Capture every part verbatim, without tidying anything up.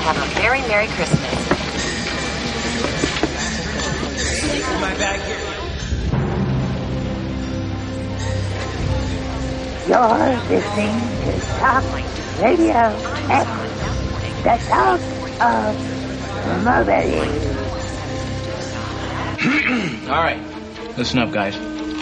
have a very Merry Christmas. My bag here. You're listening to Talk Radio X, the talk of mobility. All right, listen up, guys.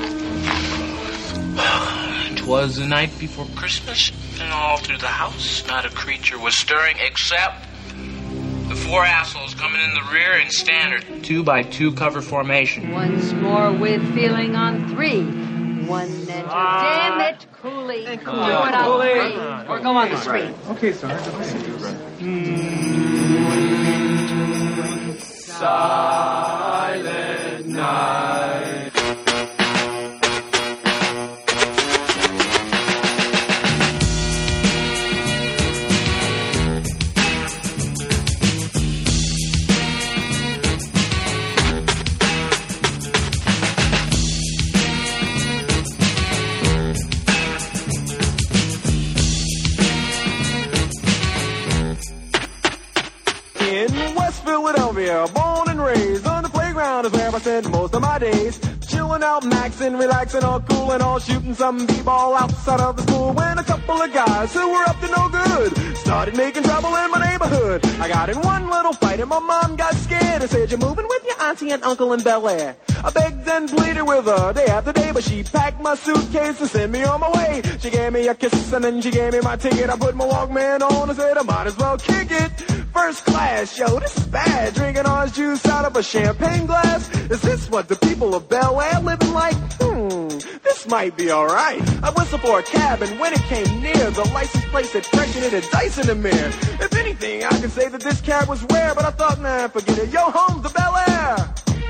Twas the night before Christmas, and all through the house not a creature was stirring except the four assholes coming in the rear in standard two by two cover formation. Once more with feeling on three. One enter. Ah. Damn it, Cooley. Hey, Cooley. Do it on three. Or go on the screen. Okay, sir. Silent night. Philadelphia, born and raised on the playground is where I spent most of my days. Chilling out, maxing, relaxing, all cool and all shooting some b-ball outside of the school. When a couple of guys who were up to no good started making trouble in my neighborhood. I got in one little fight and my mom got scared and said, "You're moving with your auntie and uncle in Bel Air." I begged and pleaded with her day after day, but she packed my suitcase and sent me on my way. She gave me a kiss and then she gave me my ticket. I put my Walkman on and said I might as well kick it. First class, yo, this is bad. Drinking orange juice out of a champagne glass. Is this what the people of Bel Air living like? Hmm, this might be alright. I whistled for a cab and when it came near, the license plate said fresh and it had dice in the mirror. If anything, I could say that this cab was rare, but I thought, nah, forget it. Yo, home's the Bel Air.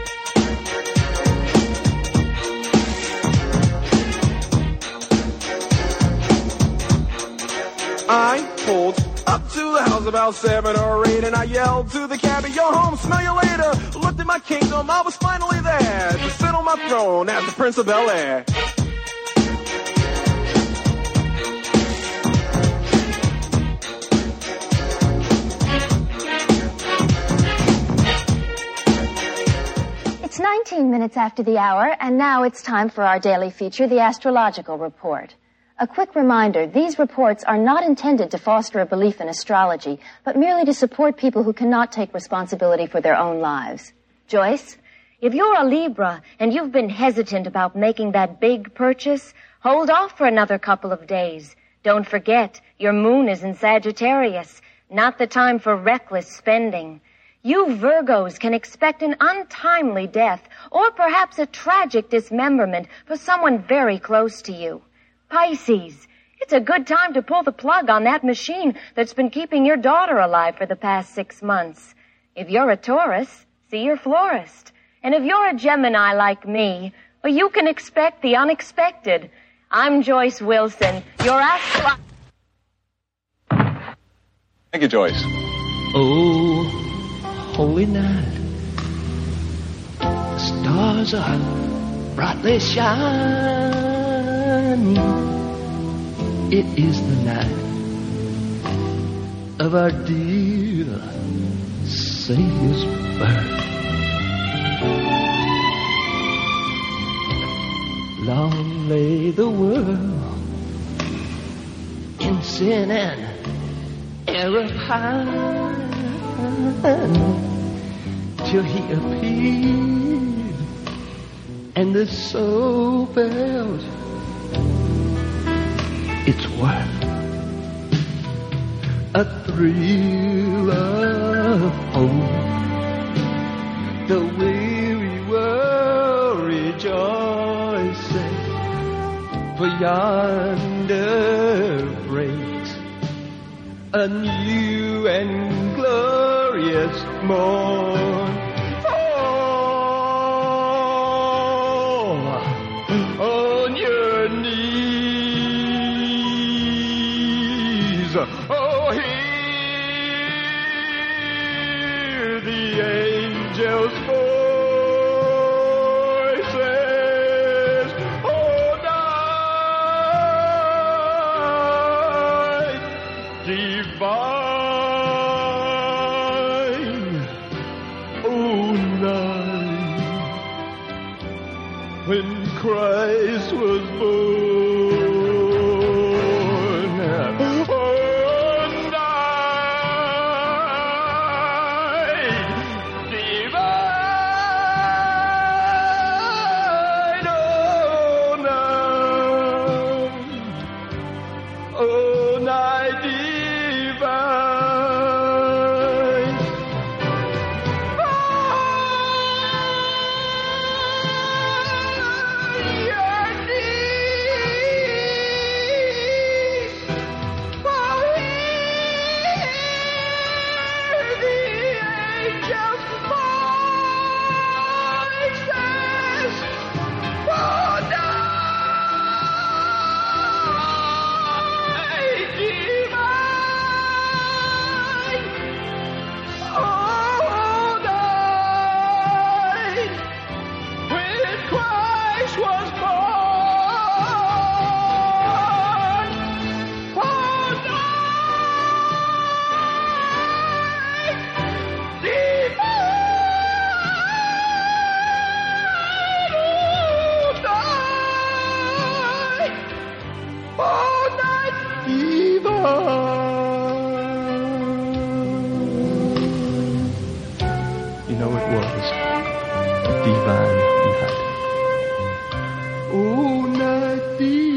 I pulled up to the house about seven or eight, and I yelled to the cabbie, "Yo, home, smell you later." Looked at my kingdom, I was finally there to sit on my throne as the Prince of Bel Air. It's nineteen minutes after the hour, and now it's time for our daily feature, the Astrological Report. A quick reminder, these reports are not intended to foster a belief in astrology, but merely to support people who cannot take responsibility for their own lives. Joyce? If you're a Libra and you've been hesitant about making that big purchase, hold off for another couple of days. Don't forget, your moon is in Sagittarius, not the time for reckless spending. You Virgos can expect an untimely death or perhaps a tragic dismemberment for someone very close to you. Pisces, it's a good time to pull the plug on that machine that's been keeping your daughter alive for the past six months. If you're a Taurus, see your florist. And if you're a Gemini like me, well, you can expect the unexpected. I'm Joyce Wilson, your astro... Thank you, Joyce. Oh, holy night. The stars are brightly shining. It is the night of our dear Savior's birth. Long lay the world in sin and error high, till he appeared and the soul felt its worth. A thrill of hope, the weary world rejoicing, for yonder breaks a new and glorious morn. Oh, on your knees, oh, hear the angels' voices. Oh, night divine. You know it was divine night. Oh, night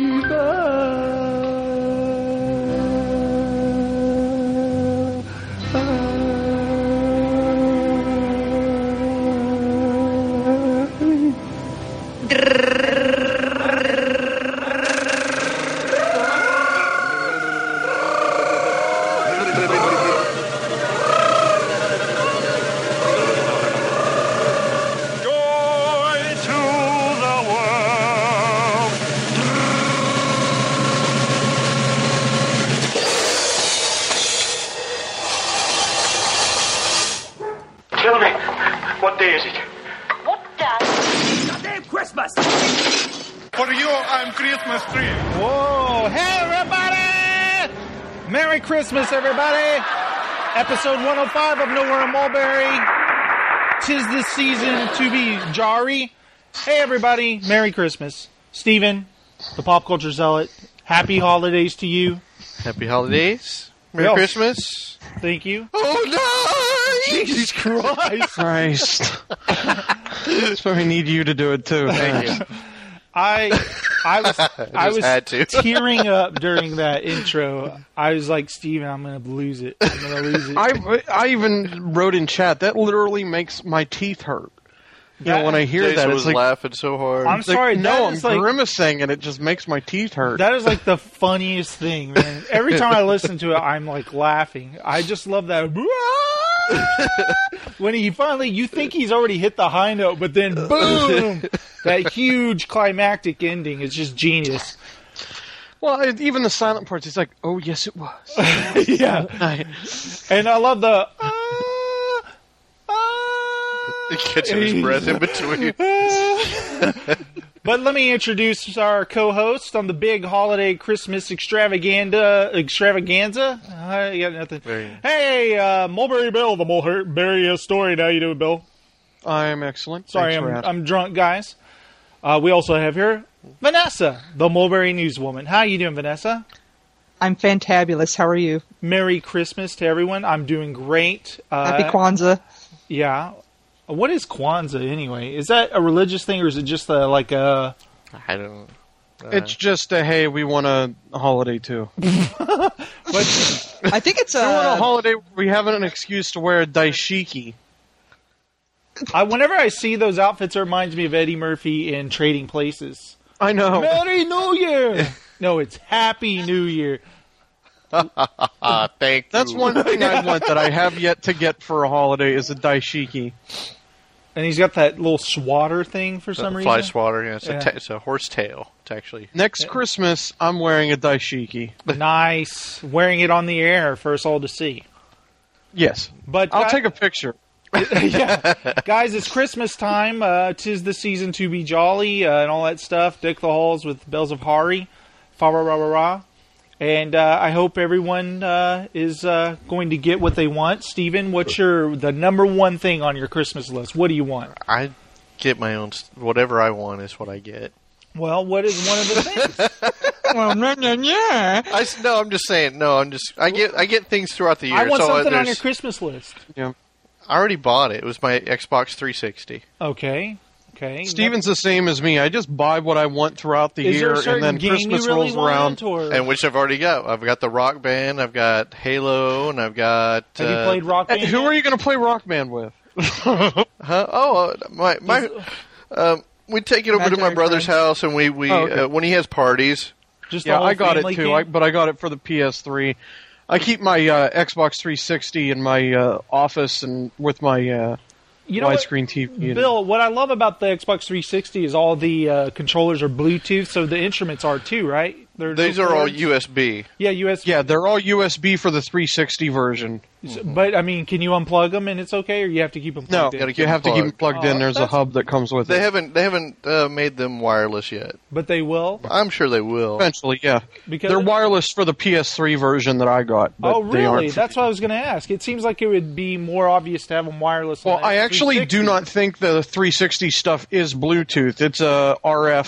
Tell me, what day is it? What does? Goddamn Christmas! For you, I'm Christmas tree. Whoa! Hey, everybody! Merry Christmas, everybody! Episode one oh five of Nowhere in Mulberry. Tis the season to be jolly. Hey, everybody! Merry Christmas. Steven, the pop culture zealot. Happy holidays to you. Happy holidays. Merry Yes. Christmas. Thank you. Oh no! Jesus Christ! Christ. So I need you to do it too. Thank you. I I was I just had to. was tearing up during that intro. I was like, Steven, I'm gonna lose it. I'm gonna lose it. I, I even wrote in chat, that literally makes my teeth hurt. You know, when I hear Jason that, was it's like, laughing so hard. I'm it's like, sorry. no, that I'm is like, grimacing and it just makes my teeth hurt. that is like the funniest thing, man. Every time I listen to it, I'm like laughing. I just love that. When he finally, you think he's already hit the high note, but then boom, that huge climactic ending is just genius. Well, it, even the silent parts, it's like, oh yes, it was. Yeah, I, and I love the. Uh, He catching his breath in between. But let me introduce our co-host on the big holiday Christmas extravaganza. Extravaganza? I got nothing. Very- Hey, uh, Mulberry Bill, the Mulberry Historian. How you doing, Bill? I'm excellent. Sorry, Thanks for I'm, asking. I'm drunk, guys. Uh, we also have here Vanessa, the Mulberry Newswoman. How you doing, Vanessa? I'm fantabulous. How are you? Merry Christmas to everyone. I'm doing great. Uh, Happy Kwanzaa. Yeah. What is Kwanzaa anyway? Is that a religious thing or is it just a, like a... I don't. Uh, It's just a, hey, we want a holiday too. But I think it's We want a a. holiday where we have an excuse to wear a daishiki. I, whenever I see those outfits, it reminds me of Eddie Murphy in Trading Places. I know. Merry New Year! No, it's Happy New Year. uh, thank That's you. one thing I want that I have yet to get for a holiday is a daishiki. And he's got that little swatter thing for some Uh, reason. fly swatter. Yeah, it's, Yeah. A ta- it's a horse tail. It's actually. Next Christmas, I'm wearing a daishiki. Nice. Wearing it on the air for us all to see. Yes. But I'll guy- take a picture. yeah. Guys, it's Christmas time. Uh, 'tis the season to be jolly uh, and all that stuff. Deck the halls with bells of Hari. Fa ra ra ra ra. And uh, I hope everyone uh, is uh, going to get what they want. Steven, what's your the number one thing on your Christmas list? What do you want? I get my own. st- Whatever I want is what I get. Well, what is one of the things? Well, no, no, yeah. I s- no, I'm just saying. No, I'm just. I get. I get things throughout the year. I want so uh, something on there's- your Christmas list. Yeah. I already bought it. It was my Xbox three sixty. Okay. Okay. Steven's the same as me. I just buy what I want throughout the Is there year, a certain and then game Christmas you really rolls around. want, or And which I've already got. I've got the Rock Band. I've got Halo, and I've got. have you uh, played Rock Band? Hey, who are you going to play Rock Band with? Huh? Oh, uh, my my. Um, we take it over to my Imaginary brother's friends. house, and we we Oh, okay. uh, when he has parties. Just the Yeah, whole I got it family too, can? I, but I got it for the P S three. I keep my uh, Xbox three sixty in my uh, office and with my uh, You know what? widescreen T V. Bill, what I love about the Xbox three sixty is all the uh, controllers are Bluetooth, so the instruments are too, right? They're These no are all cords? U S B. Yeah, U S B. Yeah, they're all U S B for the three sixty version. So- But I mean, can you unplug them and it's okay, or you have to keep them No, plugged in? Gotta keep you have to keep them plugged. plugged in. Oh, There's a that's- hub that comes with They it. haven't they haven't uh, made them wireless yet. But they will. I'm sure they will. Eventually, yeah. Because They're wireless for the P S three version that I got. But Oh, They really? aren't for- That's what I was going to ask. It seems like it would be more obvious to have them wireless. on Well, the I actually three sixty. do not think the three sixty stuff is Bluetooth. It's a R F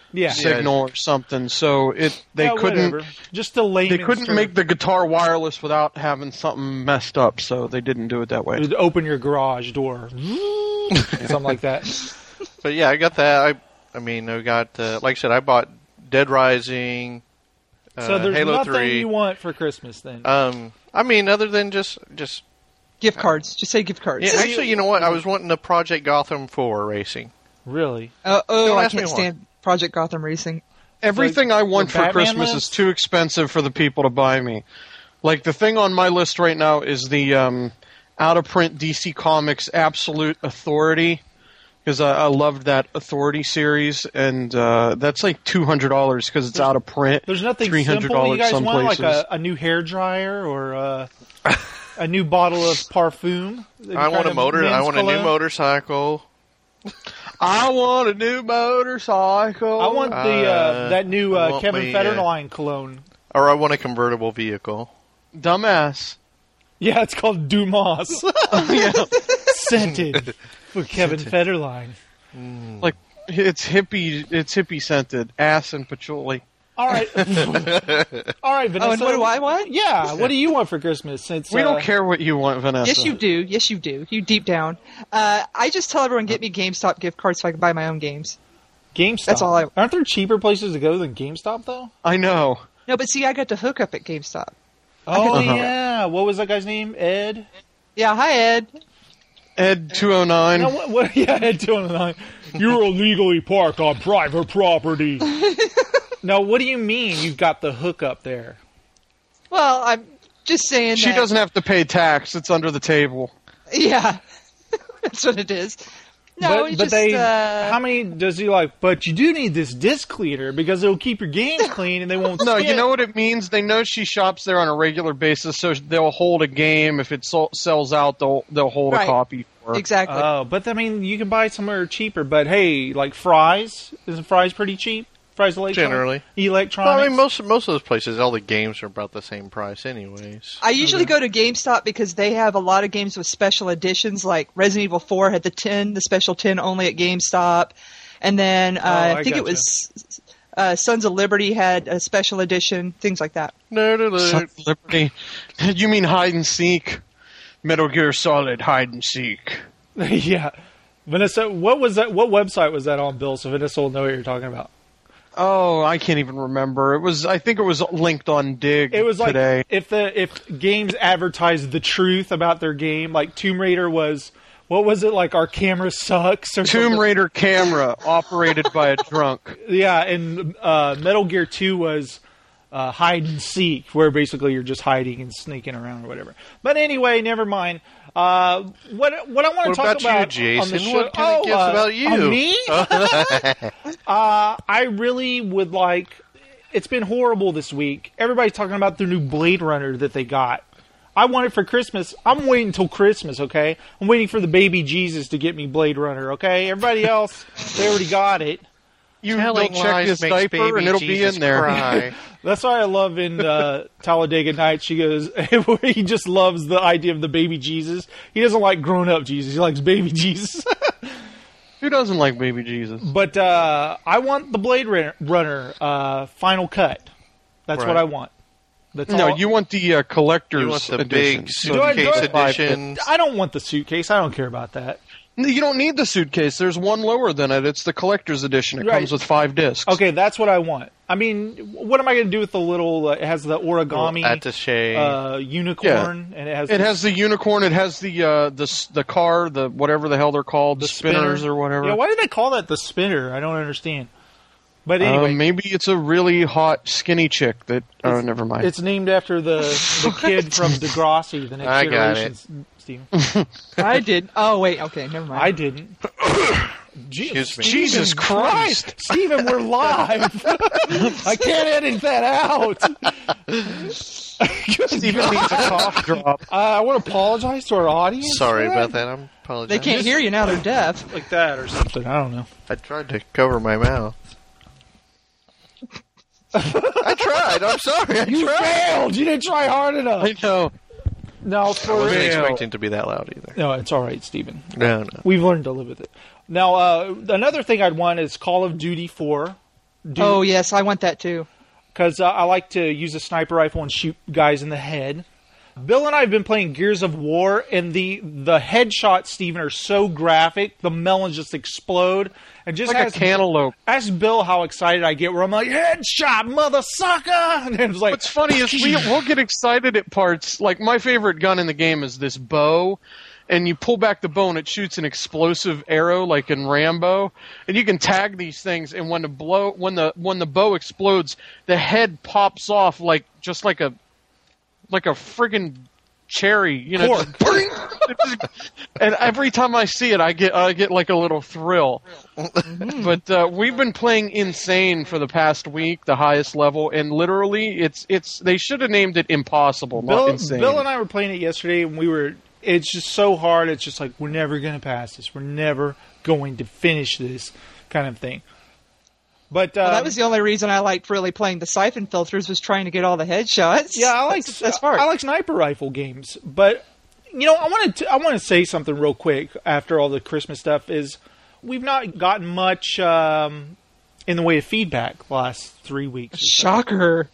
Yeah. signal or something. So it they Yeah, couldn't whatever. Just a layman's they couldn't term. make the guitar wireless without having something messed up. So they didn't do it that way. You'd open your garage door, something like that. But yeah, I got that. I I mean, I got uh, like I said, I bought Dead Rising. Uh, So there's Halo nothing three. you want for Christmas then. Um, I mean, other than just just Gift cards. Just say gift cards. yeah. Actually, you know what? I was wanting the Project Gotham four racing. Really? Uh, oh, Don't I ask me can't why. stand Project Gotham Racing. Everything Like I want the for Batman Christmas list? is too expensive for the people to buy me. Like the thing on my list right now is the um, out of print D C Comics Absolute Authority, because I, I loved that Authority series, and uh, that's like two hundred dollars because it's out of print. There's nothing three hundred simple. You dollars guys some want places. like a, a new hair dryer or a, a new bottle of parfum? I want a motor. I want a new motorcycle. I want a new motorcycle. I want the uh, Uh, that new I uh, want Kevin me, Federline cologne. Or I want a convertible vehicle. Dumbass. Yeah, it's called Dumas. yeah. Scented for Kevin Federline. Like it's hippie. It's hippie scented. Ass and patchouli. All right, all right, Vanessa. Oh, and what do I want? Yeah, what do you want for Christmas? Since We uh, don't care what you want, Vanessa. Yes, you do. Yes, you do. You deep down. Uh, I just tell everyone get me GameStop gift cards so I can buy my own games. GameStop. That's all I- Aren't there cheaper places to go than GameStop though? I know. No, but see, I got to hook up at GameStop. Oh Uh-huh. yeah, what was that guy's name? Ed. Yeah, hi Ed. Ed two oh nine. No, what, what, yeah, Ed two oh nine. You're illegally parked on private property. Now, what do you mean you've got the hookup there? Well, I'm just saying. She that, doesn't have to pay tax. It's under the table. Yeah, that's what it is. No, but, it's but just. they, uh, how many does he like? But you do need this disc cleaner because it'll keep your games clean and they won't. No, skip. you know what it means? They know she shops there on a regular basis, so they'll hold a game. If it sol- sells out, they'll they'll hold Right. a copy for her. Exactly. Oh, but I mean, you can buy somewhere cheaper. But hey, like Fry's, isn't Fry's pretty cheap? Fry's electronics. Generally. Electronics. Well, I mean, most most of those places, all the games are about the same price, anyways. I usually go to GameStop because they have a lot of games with special editions, like Resident Evil four had the ten, the special ten only at GameStop, and then uh, Oh, I I think it gotcha. was uh, Sons of Liberty had a special edition, things like that. Nerd alert. Son of Liberty. You mean hide and seek? Metal Gear Solid hide and seek. Yeah, Vanessa, what was that? What website was that on, Bill? So Vanessa will know what you're talking about. Oh, I can't even remember. It was. I think it was linked on Dig. It was like today. if the if games advertised the truth about their game, like Tomb Raider was. What was it like? Our camera sucks. Or Tomb something? Raider camera operated by a drunk. Yeah, and uh, Metal Gear Two was uh, hide and seek, where basically you're just hiding and sneaking around or whatever. But anyway, never mind. Uh, what what I want to What talk about you, about Jason? on the show? What kind of oh, gifts uh, about you? on me? uh, I really would like. It's been horrible this week. Everybody's talking about their new Blade Runner that they got. I want it for Christmas. I'm waiting until Christmas, okay? I'm waiting for the baby Jesus to get me Blade Runner, okay? Everybody else, they already got it. You Telling don't check lies this makes diaper baby and it'll Jesus be in there. cry. That's why I love in uh, Talladega Nights. She goes, he just loves the idea of the baby Jesus. He doesn't like grown up Jesus. He likes baby Jesus. Who doesn't like baby Jesus? But uh, I want the Blade Runner uh, final cut. That's Right. what I want. That's No, all. you want the uh, collector's You want the edition. big So Do I- do suitcase I- edition. I don't want the suitcase. I don't care about that. No, you don't need the suitcase. There's one lower than it. It's the collector's edition. It Right. comes with five discs. Okay, that's what I want. I mean, what am I going to do with the little? Uh, it has the origami Attaché. uh, unicorn, and it has It the- has the unicorn. It has the uh, the s- the car, the whatever the hell they're called, the, spinners spinner. or whatever. Yeah, why do they call that the spinner? I don't understand. But Uh, anyway, maybe it's a really hot, skinny chick that. Oh, never mind. it's named after the the kid from Degrassi, the next I got generation. Stephen, I did. Oh wait, okay, never mind. I didn't. Je- Excuse me. Jesus Christ, Stephen, we're live. I can't edit that out. Stephen needs a cough drop. Uh, I want to apologize to our audience. Sorry for about that. I'm apologizing. They can't hear you now; they're deaf. like that or something. I don't know. I tried to cover my mouth. I tried. I'm sorry. I You tried. failed. You didn't try hard enough. I know. No, I for wasn't real. expecting to be that loud either. No, it's all right, Stephen. No, no. We've learned to live with it. Now, uh, another thing I'd want is Call of Duty four. do, oh yes, I want that too. Because uh, I like to use a sniper rifle and shoot guys in the head. Bill and I have been playing Gears of War, and the the headshots, Steven, are so graphic. The melons just explode. And just like ask, a cantaloupe. Ask Bill how excited I get, where I'm like, headshot, mother sucker! And it's like, what's funny is we, we'll get excited at parts. Like, my favorite gun in the game is this bow, and you pull back the bow and it shoots an explosive arrow, like in Rambo. And you can tag these things, and when the blow, when the when the bow explodes, the head pops off like just like a like a friggin' cherry, you know. Just, and every time I see it, I get I get like a little thrill. Mm-hmm. But uh, we've been playing Insane for the past week, the highest level, and literally, it's it's they should have named it Impossible, Bill, not Insane. Bill and I were playing it yesterday, and we were. It's just so hard. It's just like we're never going to pass this. We're never going to finish this kind of thing. But um, well, that was the only reason I liked really playing the Siphon Filters, was trying to get all the headshots. Yeah, I like that's, that's part. I like sniper rifle games, but you know, I wanted to I want to say something real quick after all the Christmas stuff. Is we've not gotten much um, in the way of feedback the last three weeks. Shocker.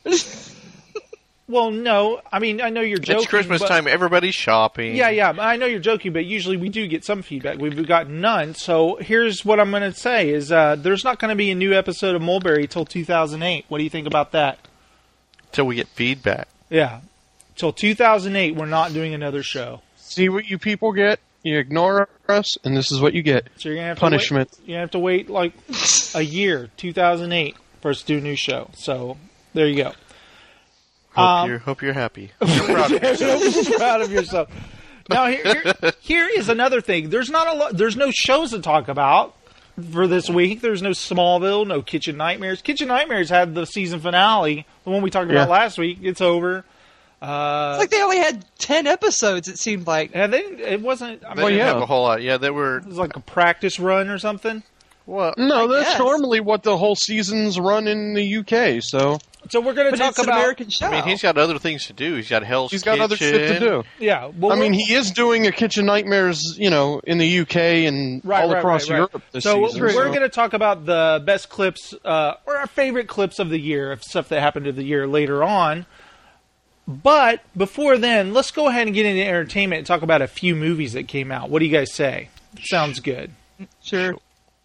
Well, no, I mean, I know you're joking. It's Christmas but, time. Everybody's shopping. Yeah, yeah, I know you're joking, but usually we do get some feedback. We've gotten none. So here's what I'm going to say is uh, there's not going to be a new episode of Mulberry till two thousand eight. What do you think about that? Till we get feedback. Yeah. Till two thousand eight, we're not doing another show. See what you people get? You ignore us, and this is what you get. So you're gonna have punishment. To wait, you have to wait like a year, two thousand eight, for us to do a new show. So there you go. Hope, Um, you're, hope you're happy. You're proud of yourself. You're proud of yourself. Now here, here, here is another thing. There's not a lot. There's no shows to talk about for this week. There's no Smallville, no Kitchen Nightmares. Kitchen Nightmares had the season finale, the one we talked about Yeah. last week. It's over. Uh, It's like they only had ten episodes, it seemed like. and they, it wasn't. I They mean, didn't yeah. have a whole lot. Yeah, they were. it was like a practice run or something. Well, No, I that's guess. normally what the whole season's run in the U K. So So we're going to But talk it's an about. American show. I mean, he's got other things to do. He's got Hell's he's got Kitchen. other shit to do. Yeah. Well, I mean, we're- he is doing a Kitchen Nightmares, you know, in the U K and Right, all right, across right, right. Europe this so season. we're so- going to talk about the best clips, uh, or our favorite clips of the year, of stuff that happened of the year later on. But before then, let's go ahead and get into entertainment and talk about a few movies that came out. What do you guys say? Sounds good. Sure.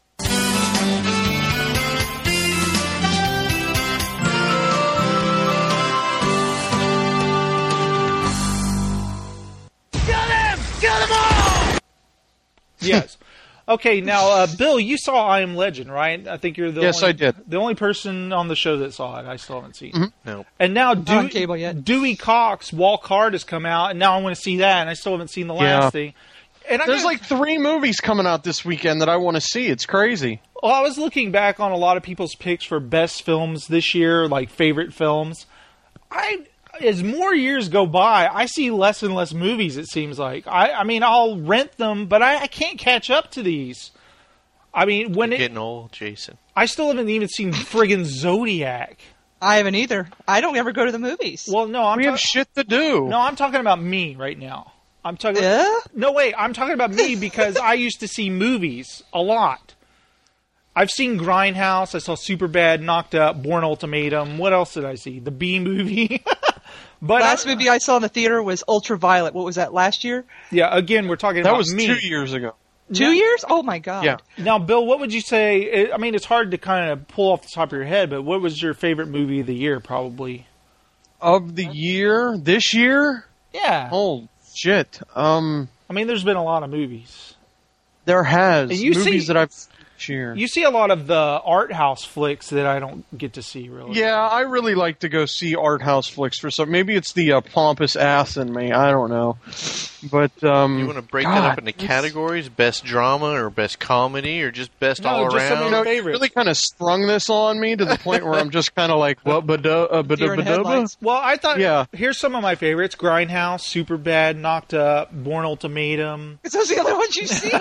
Yes. Okay, now, uh, Bill, you saw I Am Legend, right? I think you're the Yes, only, I did. the only person on the show that saw it. I still haven't seen it. No. And now Not on Dewey, cable yet. Dewey Cox, Walk Hard has come out, and now I want to see that, and I still haven't seen the last Yeah. thing. And I There's gotta- like three movies coming out this weekend that I want to see. It's crazy. Well, I was looking back on a lot of people's picks for best films this year, like favorite films. I, as more years go by, I see less and less movies. It seems like I, I mean, I'll rent them, but I, I can't catch up to these. I mean, when it, Getting old, Jason. I still haven't even seen friggin' Zodiac. I haven't either. I don't ever go to the movies. Well, no, I'm We ta- have shit to do. no, I'm talking about me right now. I'm talking. Yeah? No, wait, I'm talking about me because I used to see movies a lot. I've seen Grindhouse. I saw Superbad, Knocked Up, Born Ultimatum. What else did I see? The B movie. But Last I- movie I saw in the theater was Ultraviolet. What was that, last year? Yeah, again, we're talking that about was me. two years ago. Two years? Oh, my God. Yeah. Now, Bill, what would you say? I mean, it's hard to kind of pull off the top of your head, but what was your favorite movie of the year, probably? Of the year, this year? Yeah. Oh, shit. Um, I mean, there's been a lot of movies. there has. And you movies see- that I've this year. You see a lot of the art house flicks that I don't get to see, really. Yeah, I really like to go see art house flicks for some. Maybe it's the uh, pompous ass in me. I don't know, but um, You want to break God, that up into it's- categories? Best drama or best comedy or just best No, all just some around? of You know, your you favorites. really kind of sprung this on me to the point where I'm just kind of like, what, ba da, uh, ba Deer in da, ba da, ba? headlights. Well, I thought, Yeah. here's some of my favorites. Grindhouse, Superbad, Knocked Up, Born Ultimatum. Because those are the other ones you've seen.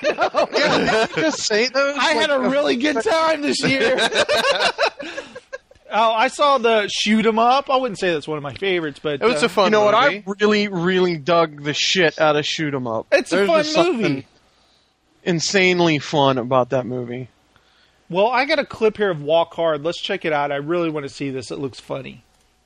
Yeah, did you just say those? I had a Like, really good time this year. Oh, I saw the Shoot 'em Up. I wouldn't say that's one of my favorites, but It was uh, a fun You know what? movie. I really, really dug the shit out of Shoot 'em Up. It's a There's fun just something movie. insanely fun about that movie. Well, I got a clip here of Walk Hard. Let's check it out. I really want to see this. It looks funny.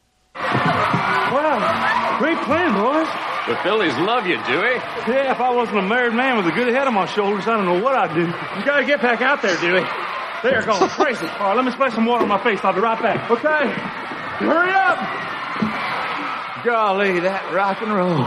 Wow, great plan, boys. The Phillies love you, Dewey. Yeah, if I wasn't a married man with a good head on my shoulders, I don't know what I'd do. You gotta get back out there, Dewey. They're going crazy. All right, let me splash some water on my face. I'll be right back. Okay? Hurry up! Golly, that rock and roll.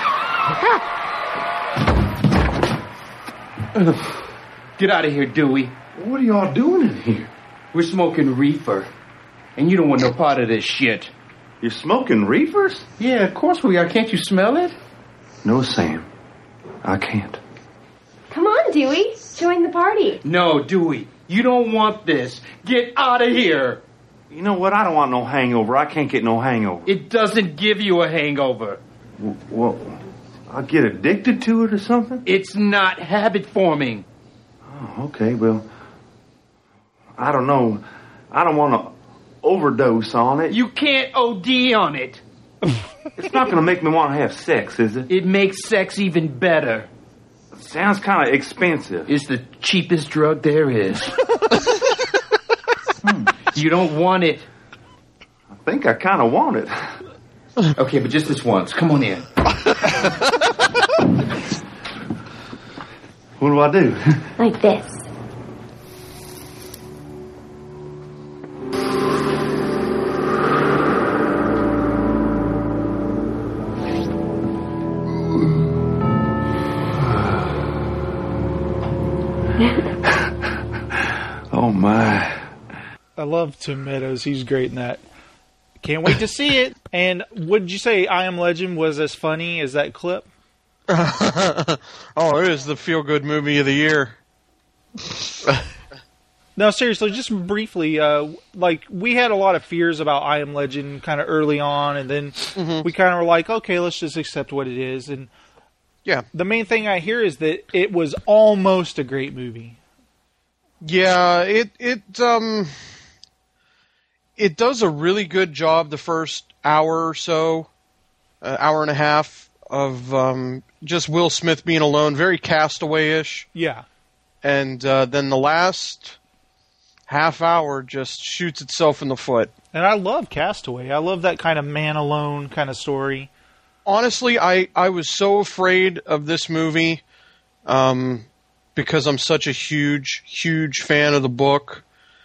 Get out of here, Dewey. What are y'all doing in here? We're smoking reefer. And you don't want no part of this shit. You're smoking reefers? Yeah, of course we are. Can't you smell it? No, Sam. I can't. Come on, Dewey. Join the party. No, Dewey. You don't want this. Get out of here. You know what? I don't want no hangover. I can't get no hangover. It doesn't give you a hangover. W- well, I'll get addicted to it or something? It's not habit forming. Oh, okay. Well, I don't know. I don't want to overdose on it. You can't O D on it. It's not going to make me want to have sex, is it? It makes sex even better. It sounds kind of expensive. It's the cheapest drug there is. hmm. You don't want it. I think I kind of want it. Okay, but just this once. Come on in. What do I do? Like this. Oh, my. I love Tim Meadows. He's great in that. Can't wait to see it. And would you say I Am Legend was as funny as that clip? Oh, it is the feel-good movie of the year. No, seriously, just briefly, uh, like, we had a lot of fears about I Am Legend kind of early on, and then mm-hmm. we kind of were like, okay, let's just accept what it is. And yeah, the main thing I hear is that it was almost a great movie. Yeah, it it um it does a really good job the first hour or so, uh, hour and a half of um, just Will Smith being alone, very Castaway-ish. Yeah, and uh, then the last half hour just shoots itself in the foot. And I love Castaway. I love that kind of man alone kind of story. Honestly, I, I was so afraid of this movie um, because I'm such a huge, huge fan of the book.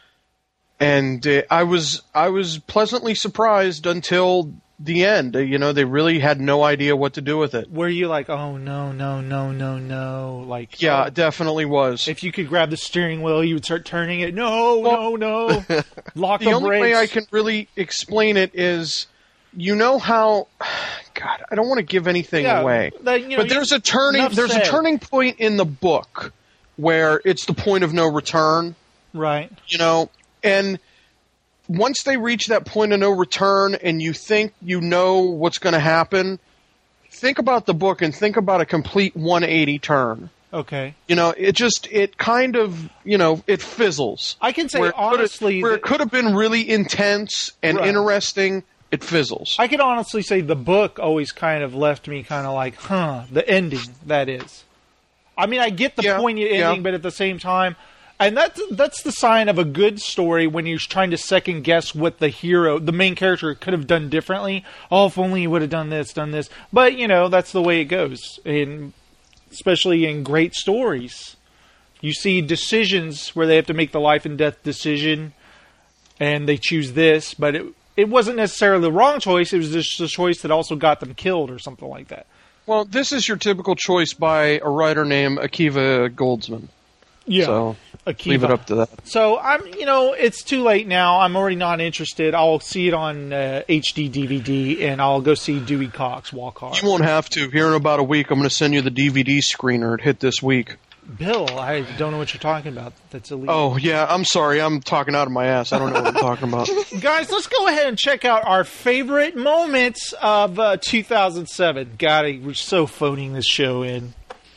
And uh, I was I was pleasantly surprised until the end. Uh, you know, they really had no idea what to do with it. Were you like, oh, no, no, no, no, no? Like, yeah, oh, it definitely was. If you could grab the steering wheel, you would start turning it. No, well, no, no. Lock the, the only brakes. way I can really explain it is, you know how, God, I don't want to give anything yeah, away. That, you know, but there's a turning there's said. a turning point in the book where it's the point of no return. Right. You know, and once they reach that point of no return and you think you know what's going to happen, think about the book and think about a complete one eighty turn. Okay. You know, it just, it kind of, you know, it fizzles. I can say where honestly... Where it could have been really intense and right. interesting, it fizzles. I can honestly say the book always kind of left me kind of like, huh, the ending, that is. I mean, I get the yeah, poignant ending, yeah. but at the same time... And that's, that's the sign of a good story when you're trying to second guess what the hero, the main character, could have done differently. Oh, if only he would have done this, done this. But, you know, that's the way it goes. And especially in great stories. You see decisions where they have to make the life and death decision, and they choose this, but it, it wasn't necessarily the wrong choice. It was just a choice that also got them killed or something like that. Well, this is your typical choice by a writer named Akiva Goldsman. Yeah. So Akiva. Leave it up to that. So I'm, you know, it's too late now. I'm already not interested. I'll see it on uh, H D D V D, and I'll go see Dewey Cox Walk Hard. You won't have to. Here in about a week, I'm going to send you the D V D screener. It hit this week. Bill, I don't know what you're talking about. That's illegal. Oh yeah, I'm sorry. I'm talking out of my ass. I don't know what I'm talking about. Guys, let's go ahead and check out our favorite moments of uh, two thousand seven. God, we're so phoning this show in.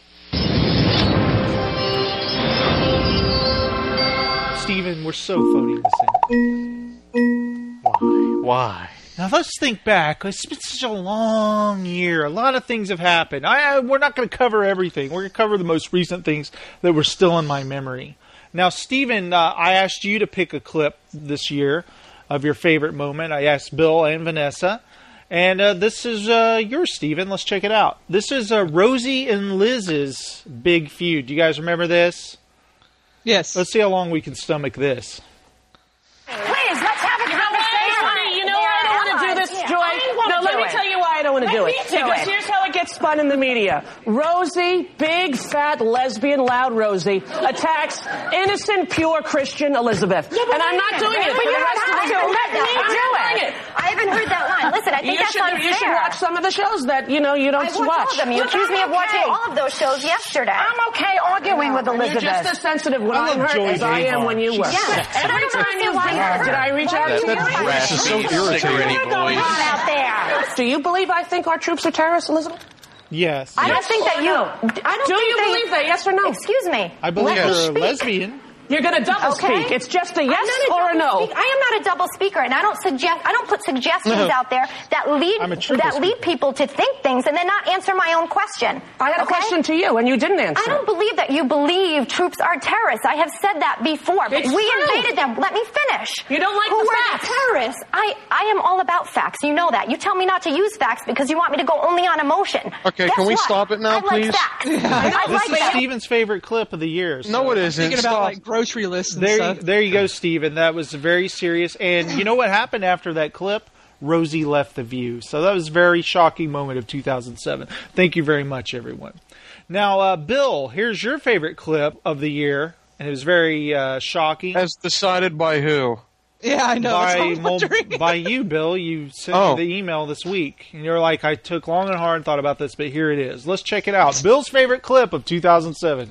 Steven, we're so phoning this in. Why? Why? Now let's think back. It's been such a long year. A lot of things have happened. I, I, we're not going to cover everything. We're going to cover the most recent things that were still in my memory. Now, Steven, uh, I asked you to pick a clip this year of your favorite moment. I asked Bill and Vanessa. And uh, this is uh, yours, Steven. Let's check it out. This is uh, Rosie and Liz's big feud. Do you guys remember this? Yes. Let's see how long we can stomach this. Please, let's have a conversation. You know why I don't want to do this, Joy? No, let me tell you why I don't want to do it. Because here's how it gets spun in the media. Rosie, big, fat, lesbian, loud Rosie, attacks innocent, pure Christian Elizabeth. Yeah, and I'm not doing it. But for you the rest don't of have the to show. let me I'm do not it. doing it. I haven't heard that line. Listen, I think you that's should, unfair. You should watch some of the shows that, you know, you don't I watch watch. all of them. You Look, accused me I'm of watching okay. all of those shows yesterday. I'm okay arguing with Elizabeth. You're just as sensitive when I I'm love hurt Joey as I am Behar. when you were. Yes. And I Every don't time understand you why think, you're did I reach out to you? That raspy, cigarette voice. out there. Do you believe I think our troops are terrorists, Elizabeth? Yes. I don't Yes think or that you. no? I don't Do think you that believe that? Yes or no? Excuse me. I believe Let me you're a speak. lesbian. You're going to double Okay. speak. It's just a yes I'm not or a double no. speak- I am not a double speaker, and I don't suggest. I don't put suggestions out there that lead I'm a triple that lead people to think things and then not answer my own question. I had a Okay? question to you, and you didn't answer. I don't believe that you believe troops are terrorists. I have said that before. But It's we true. invaded them. Let me finish. You don't like Who the were facts. terrorists? I, I am all about facts. You know that. You tell me not to use facts because you want me to go only on emotion. Okay, Guess can we what? stop it now, I please? like facts. I This like is that. Steven's favorite clip of the year. so- No, it isn't. Thinking about Stop. like grocery lists and There, stuff. there you go, Steven. That was very serious. And you know what happened after that clip? Rosie left The View. So that was a very shocking moment of two thousand seven. Thank you very much, everyone. Now, uh, Bill, here's your favorite clip of the year. And it was very uh, shocking. As decided by who? Yeah, I know. That's what By, I'm mul- wondering. by you, Bill. You sent Oh. me the email this week. And you're like, I took long and hard and thought about this, but here it is. Let's check it out. Bill's favorite clip of two thousand seven.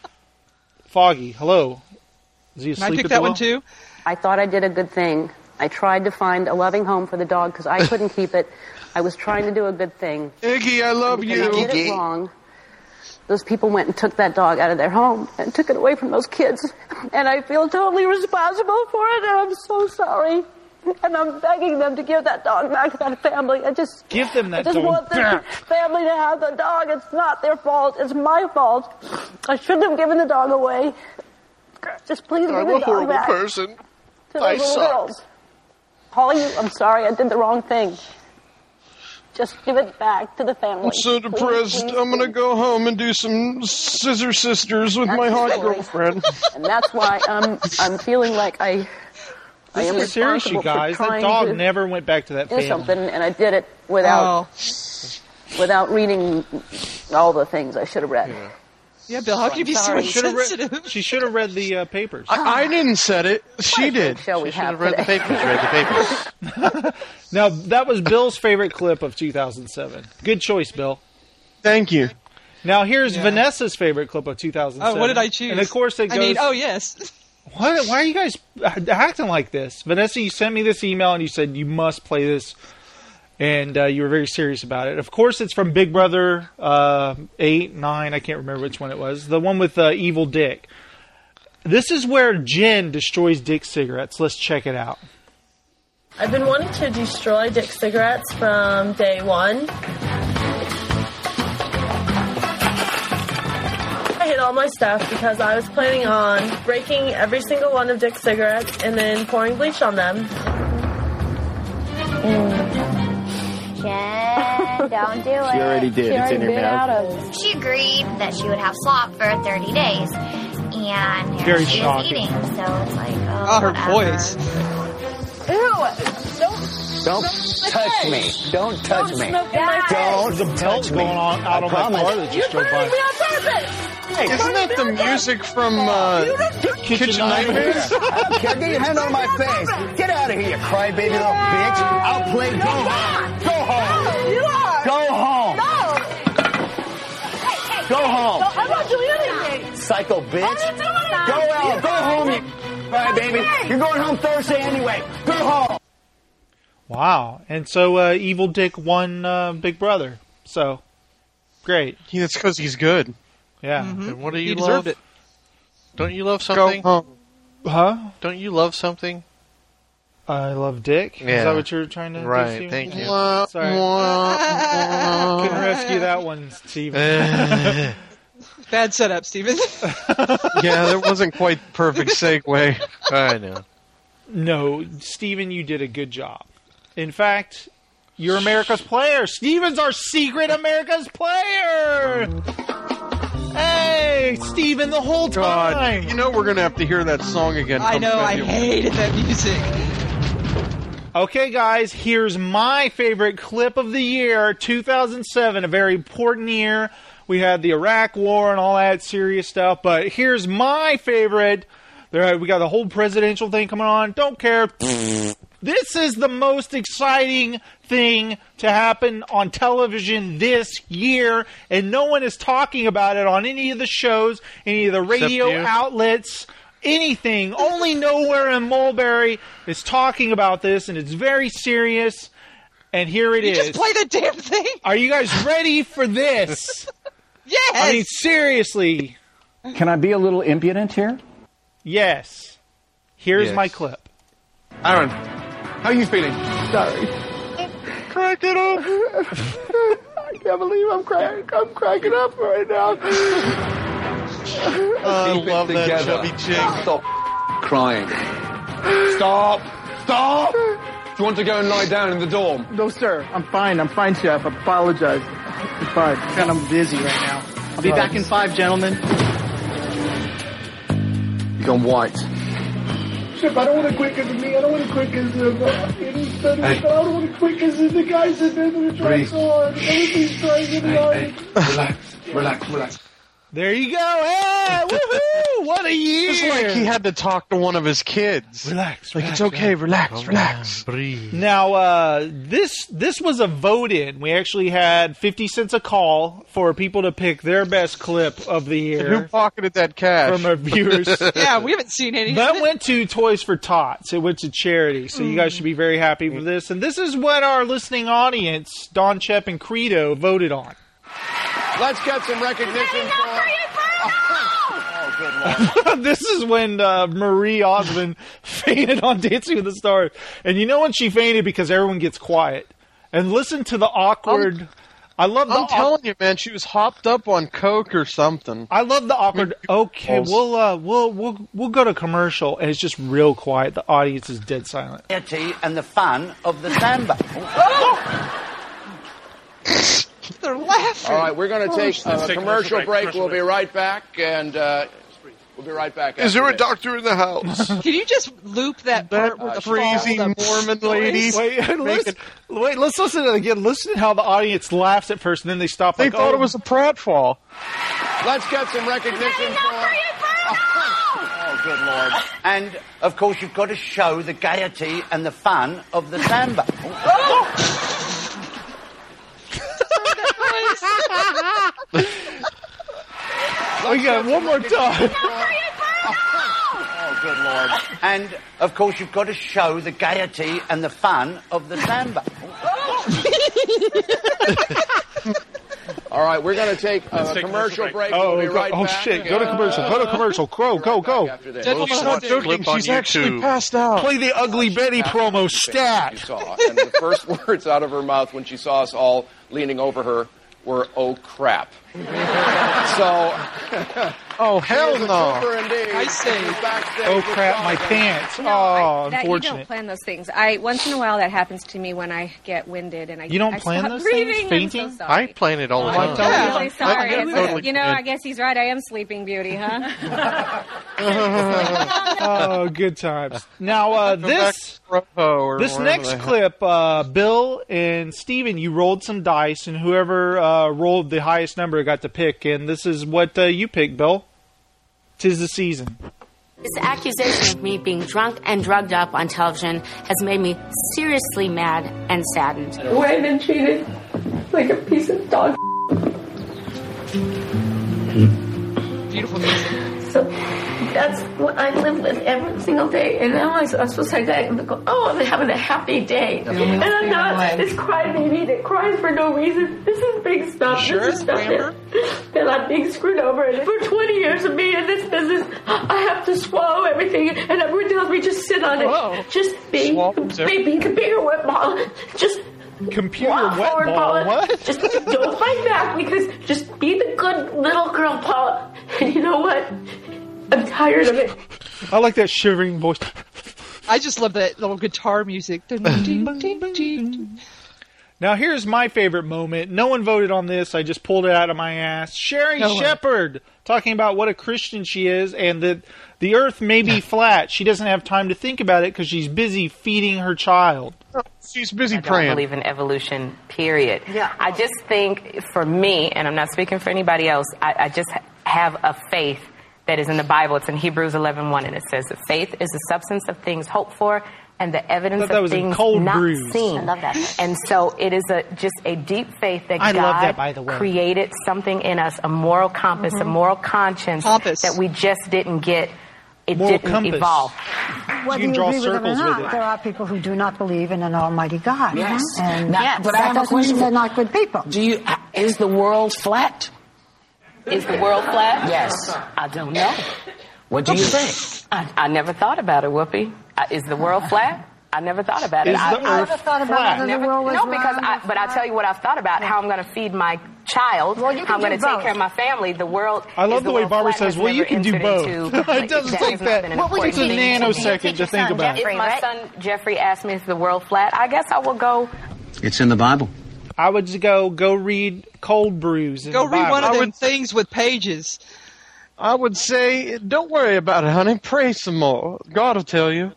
Foggy, hello. Is he Can I asleep pick at that the one wheel? too? I thought I did a good thing. I tried to find a loving home for the dog because I couldn't keep it. I was trying to do a good thing. Iggy, I love And you. I did it wrong. Those people went and took that dog out of their home and took it away from those kids. And I feel totally responsible for it, and I'm so sorry. And I'm begging them to give that dog back to that family. I just Give them that I just dog want the back. family to have the dog. It's not their fault. It's my fault. I shouldn't have given the dog away. Just please give I'm the a dog horrible back person. to I those little suck. girls. Holly, I'm sorry. I did the wrong thing. Just give it back to the family. I'm so Please, depressed. please, I'm gonna please. go home and do some scissor sisters with That's my the hot story. girlfriend. And that's why I'm I'm feeling like I I This am is serious, you responsible guys. for That trying dog to never went back to that do family. something, and I did it without without reading all the things I should have read. Yeah, Bill, how can you be so Sorry. Should've read- insensitive? She should have read the uh, papers. I, I didn't set it. She did. Show we Should have have read the today. papers. Read the papers. Now, that was Bill's favorite clip of two thousand seven. Good choice, Bill. Thank you. Now, here's Vanessa's favorite clip of two thousand seven. Oh, what did I choose? And of course, it goes. I mean, oh yes. What? Why are you guys acting like this? Vanessa, you sent me this email and you said you must play this, and uh, you were very serious about it. Of course, it's from Big Brother uh, eight, nine, I can't remember which one it was. The one with uh, Evil Dick. This is where Jen destroys Dick cigarettes. Let's check it out. I've been wanting to destroy Dick cigarettes from day one. I hid all my stuff because I was planning on breaking every single one of Dick's cigarettes and then pouring bleach on them. Jen, don't do it. She already did. She It's already in your bit mouth. out of- She agreed that she would have slop for thirty days. And you know, Very she shocking. was eating, so it's like, oh, Oh, her whatever. voice. Ew! Don't, Don't touch me. Don't touch don't me. smoke in my Don't face. There's a belt touch me. going on out I on my promise. car that You're just drove burning me by. on purpose! Hey, isn't that the music from uh, Kitchen Nightmares? I don't care. Get your hand on my face. Get out of here, crybaby little bitch. I'll play. Go home. Go home. You are! Go home. No! Hey, hey, Go hey, home. no, I'm not doing anything! Psycho bitch. I'm not doing Go anything. out. Go home, you crybaby. You're going home Thursday anyway. Go home. Wow. And so uh, Evil Dick won uh, Big Brother. So, great. Yeah, that's because he's good. Yeah. And what do He you deserved love? it. Don't you love Go something? home. Huh? Don't you love something? I love Dick. Is Yeah. that what you're trying to do? Right, Steven? thank you. Wah, Sorry. wah, wah. Couldn't rescue that one, Steven. Bad setup, Steven. Yeah, that wasn't quite perfect segue. I know. No, Steven, you did a good job. In fact, you're America's player. Steven's our secret America's player. Hey, Steven, the whole time. God, you know we're going to have to hear that song again. I know, I February. hated that music. Okay, guys, here's my favorite clip of the year, two thousand seven, a very important year. We had the Iraq War and all that serious stuff, but here's my favorite. There, we got the whole presidential thing coming on. Don't care. This is the most exciting thing to happen on television this year, and no one is talking about it on any of the shows, any of the radio outlets, anything. Only Nowhere in Mulberry is talking about this, and it's very serious, and here it you is. Just play the damn thing. Are you guys ready for this? Yes! I mean, seriously. Can I be a little impudent here? Yes. Here's Yes. my clip. Aaron, how are you feeling? Sorry. Crack it up. I can't believe I'm cracking. I'm cracking up right now. I Keep it love that together. chubby chick. Stop crying. Stop. Stop. Do you want to go and lie down in the dorm? No, sir. I'm fine. I'm fine, Chef. I apologize. I'm fine. And I'm busy right now. I'll be back in five, gentlemen. You've gone white. Chef, I don't want to quit because of me. I don't want to quit because of uh, any studies. Hey. I don't want to quit because of the guys in there that are trying Breathe. so hard. Everything's trying in the Hey, hey, relax, relax, relax. There you go. Hey, woohoo! What a year! It's like he had to talk to one of his kids. Relax, Like, relax, it's okay, relax, Calm relax. Breathe. Now, uh, this this was a vote-in. We actually had fifty cents a call for people to pick their best clip of the Who year pocketed that cash? from our viewers. Yeah, we haven't seen any. That went to Toys for Tots. It went to charity, so you guys should be very happy for this. And this is what our listening audience, Don Chep and Credo, voted on. Let's get some recognition for... Oh, good Lord. This is when uh, Marie Osmond fainted on Dancing with the Stars. And you know when she fainted? Because everyone gets quiet. And listen to the awkward... I love the I'm telling you, man, she was hopped up on coke or something. I love the awkward. Okay, we'll uh, we'll we'll we'll go to commercial, and it's just real quiet. The audience is dead silent. And the fun of the samba. They're laughing. All right, we're going to take Let's a take commercial commercial break, break. commercial We'll be break. right back, and uh, we'll be right back. Is there after a this. doctor in the house? Can you just loop that part That with the crazy fall, the Mormon voice? lady. Wait, let's, wait, let's listen to it again. Listen to how the audience laughs at first, and then they stop. They like, thought oh. it was a pratfall. Let's get some recognition for... Oh, good Lord. And, of course, you've got to show the gaiety and the fun of the samba. Oh, you got it one more time. Oh, good Lord. And, of course, you've got to show the gaiety and the fun of the samba. All right, we're going to take a take commercial commercial break. Oh, We'll be go, right oh back. shit! Go to commercial. Go to commercial. Go, go, go. After this. Gentlemen, She's not joking. clip on She's actually YouTube. passed out. Play the Ugly Betty promo She stat. saw, and the first words out of her mouth when she saw us all leaning over her were, "Oh crap!" So, Oh, hell here's a no. trooper indeed. I say, Backstage Oh with crap! My Jonathan. pants. No, Oh, I, that, you don't unfortunate. plan those things. I once in a while that happens to me when I get winded and I You don't I plan stop those things? breathing. Fainting? I'm so I sorry. plan it all the I'm time. Yeah. really sorry. I get It's- totally you know, good. I guess he's right. I am Sleeping Beauty, huh? Oh, good times. Now, uh, Go back this to Provo or this wherever next the hell- clip, uh, Bill and Steven, you rolled some dice, and whoever uh, rolled the highest number got to pick. And this is what uh, you picked, Bill. 'Tis the season. This accusation of me being drunk and drugged up on television has made me seriously mad and saddened. The way I've been treated like a piece of dog. Beautiful music. So that's what I live with every single day. And now I'm supposed to say that and go, oh, I'm having a happy day. And I'm not this crybaby that cries for no reason. This is big stuff. Sure this is, is stuff that, that I'm being screwed over. And for twenty years of being in this business, I have to swallow everything. And everyone tells me just sit on it. Whoa. Just be, Swallows be, be the bigger whip ball. Just Computer walk wet forward, ball, Paula. what? Just don't fight back, because just be the good little girl, Paula. And you know what? I'm tired of it. I like that shivering voice. I just love that little guitar music. Ding, ding, ding, ding. Now, here's my favorite moment. No one voted on this. I just pulled it out of my ass. Sherry No one. Shepherd talking about what a Christian she is and that the earth may be flat. She doesn't have time to think about it because she's busy feeding her child. She's busy I don't praying. believe in evolution, period. Yeah. I just think, for me, and I'm not speaking for anybody else, I, I just ha- have a faith that is in the Bible. It's in Hebrews eleven one, and it says that faith is the substance of things hoped for and the evidence that of was in things Cold not Brews. seen. I love that. And so it is a just a deep faith that I God love that, by the way. created something in us, a moral compass, Mm-hmm. a moral conscience that we just didn't get. It Moral didn't compass. evolve. Whether You you, can draw agree with it or circles with not, it. there are people who do not believe in an almighty God. Yes. And Now, that but I have a doesn't mean question. they're not good people. Do you? Is the world flat? Is the world flat? Yes. I don't know. What do you think? I, I never thought about it, Whoopi. Uh, is the world flat? I never thought about it. Is I, the I earth never thought about flat? whether the Never- world was no, because round I, or but I'll tell you what I've thought about, how I'm going to feed my child, Well, you how I'm can going do to take both. care of my family. The world I love is the way world Barbara flat says, has well, you never can do entered both. into- It doesn't that take has not that. been an What would important you thing do? to me. Nanosecond to think about. If my son Jeffrey asked me, is the world flat? I guess I will go. It's in the Bible. I would just go go read Cold Brews. In Go the read Bible. one of I them would- things with pages. I would say, don't worry about it, honey. Pray some more. God will tell you.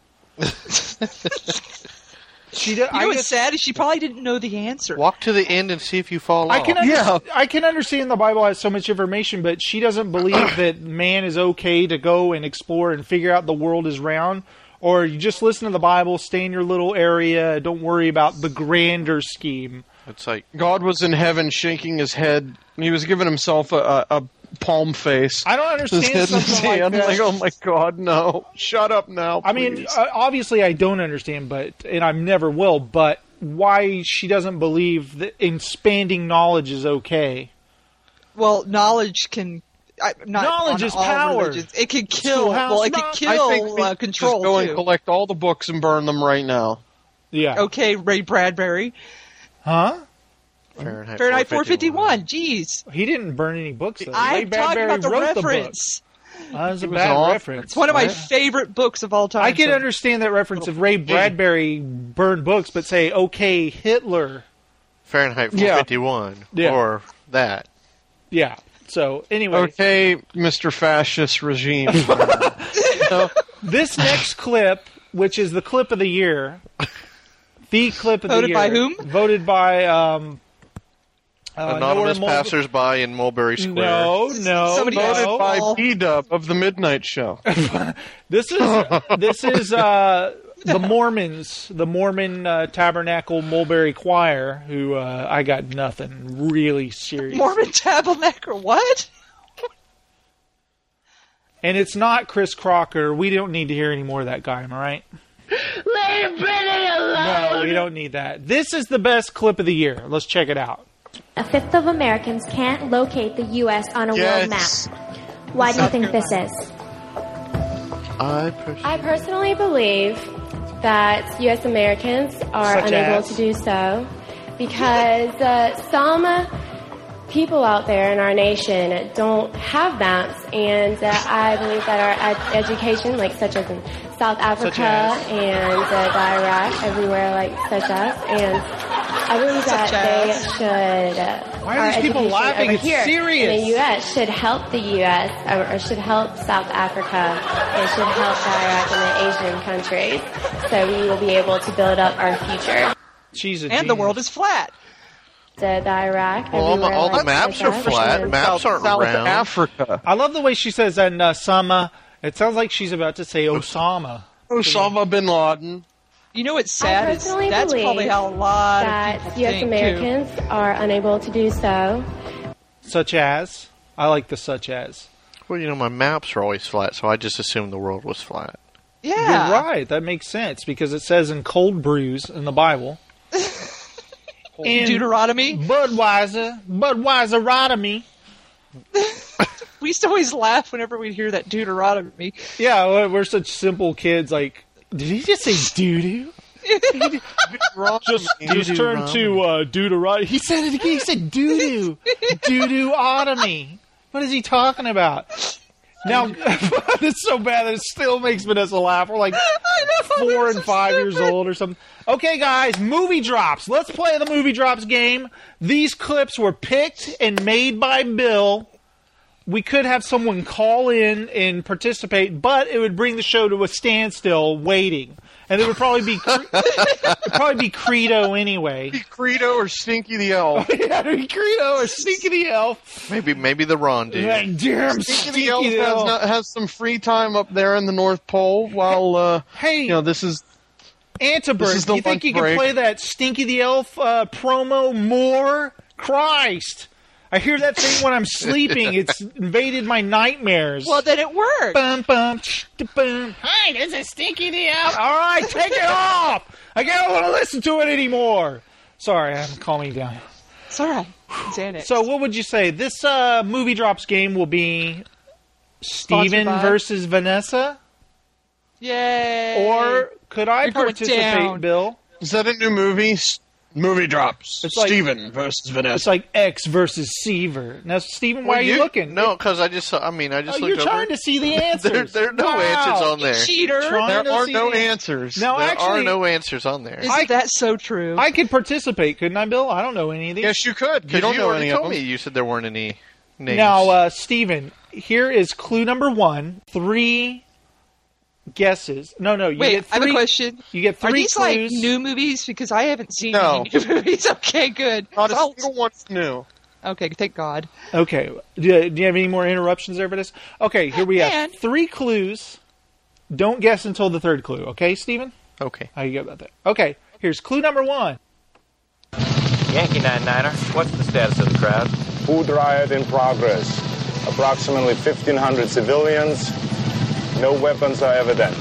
She did, You know I what's guess, sad is she probably didn't know the answer. Walk to the end and see if you fall I off. can under- Yeah. I can understand the Bible has so much information, but she doesn't believe that man is okay to go and explore and figure out the world is round. Or you just listen to the Bible, stay in your little area, don't worry about the grander scheme. It's like God was in heaven shaking his head. He was giving himself a, a, a palm face. I don't understand His head in his something like hand. that. Like, oh my God, no. Shut up now, I mean, please. uh, obviously I don't understand, but and I never will, but why she doesn't believe that expanding knowledge is okay. Well, knowledge can. I, not Knowledge on is all power. religions. It can kill. Schoolhouse Well, it can knowledge. I kill think we uh, should control just go and too. collect all the books and burn them right now. Yeah. Okay, Ray Bradbury. Huh? Fahrenheit, Fahrenheit four fifty-one. Jeez. He didn't burn any books, though. Ray I'm talking Bradbury about the wrote reference. The book. Uh, that was a It was bad off. reference. It's one of my Right? favorite books of all time. I can so- understand that reference if Ray Bradbury burned books, but say, okay, Hitler. Fahrenheit Yeah. four fifty-one Yeah. or that. Yeah. So, anyway. Okay, Mister Fascist regime. So, this next clip, which is the clip of the year, the clip of Voted the year. by whom? Voted by, um... Uh, Anonymous nowhere more- passers-by in Mulberry Square. No, no, Somebody no. Voted by Oh. P-Dub of the Midnight Show. This is this is uh, the Mormons, the Mormon uh, Tabernacle Mulberry Choir, who uh, I got nothing really serious. Mormon Tabernacle. What? And it's not Chris Crocker. We don't need to hear any more of that guy, am I right? Leave Brittany alone! No, we don't need that. This is the best clip of the year. Let's check it out. A fifth of Americans can't locate the U S on a world Yes. map. Why do you think this is? I pers- I personally believe that U S Americans are Such unable as? to do so because uh, some people out there in our nation don't have maps, and uh, I believe that our ed- education, like such as in South Africa as? and uh, Iraq, everywhere like such as, and I believe that Such they as? should. Uh, Why are our these people education laughing? over It's here serious. in the U S should help the U S or, or should help South Africa and should help Iraq and the Asian countries, so we will be able to build up our future. She's a And the genius. world is flat. The, the Iraq, Well, all, the- everywhere all the like maps such are as, flat. and- Maps aren't South round. Africa. I love the way she says that in uh, Sama. It sounds like she's about to say Osama. Osama bin Laden. You know what's sad I is personally that's believe probably how a lot of that people U S think Americans too. are unable to do so. Such as. I like the such as. Well, you know, my maps are always flat, so I just assumed the world was flat. Yeah. You're right. That makes sense because it says in Cold Brews in the Bible. In Deuteronomy. Budweiser. Budweiserotomy. We used to always laugh whenever we hear that Deuteronomy. Yeah, we're we're such simple kids. Like, did he just say doo-doo? Just, just turn to uh, Deuteronomy. He said it again. He said doo-doo. Doo-doo-otomy. What is he talking about? Now, it's so bad that it still makes Vanessa laugh. We're like four and five years old or something. Okay, guys, movie drops. Let's play the movie drops game. These clips were picked and made by Bill. We could have someone call in and participate, but it would bring the show to a standstill waiting. And it would probably be it'd probably be Credo anyway. Be Credo or Stinky the Elf. Yeah, it'd be Credo or Stinky the Elf. Maybe maybe the Ron dude. Yeah, damn Stinky, Stinky the Elf, the has, Elf. no, has some free time up there in the North Pole while uh, hey, you know this is Antabird. This is Do you think you break. can play that Stinky the Elf uh, promo more? Christ. I hear that thing when I'm sleeping. It's invaded my nightmares. Well, then it worked. Bum, bum, bum. Hi, this is Stinky the Elf. All right, take it off. I don't want to listen to it anymore. Sorry, I'm calming down. It's all right. Xanax. So what would you say? This uh, movie drops game will be Steven by- versus Vanessa? Yay. Or could I You're going participate, down. Bill? Is that a new movie? S- Movie drops. It's like- Steven versus Vanessa. It's like X versus Seaver. Now, Steven, why Well, are you, looking? No, because I just saw. I mean, I just Oh, looked you're over. trying to see the answers. there, there are no Wow. answers on there. Cheater. Trying there to are see no the- answers. Now, There actually, are no answers on there. Isn't that so true? I could participate, couldn't I, Bill? I don't know any of these. Yes, you could. You Because don't you, know already any of told them. me you said there weren't any names. Now, uh, Steven, here is clue number one. Three guesses. No, no, you Wait, get three. I have a question. You get three Are these clues. like new movies? Because I haven't seen No. any new movies. Okay, good. Not a So- single one's new. okay, thank God. Okay. Do you, do you have any more interruptions there for this? Okay, here we have Man. three clues. Don't guess until the third clue. Okay, Steven? Okay. How you go about that? Okay, here's clue number one. Yankee nine-niner, what's the status of the crowd? Food riot in progress. Approximately fifteen hundred civilians. No weapons are evident.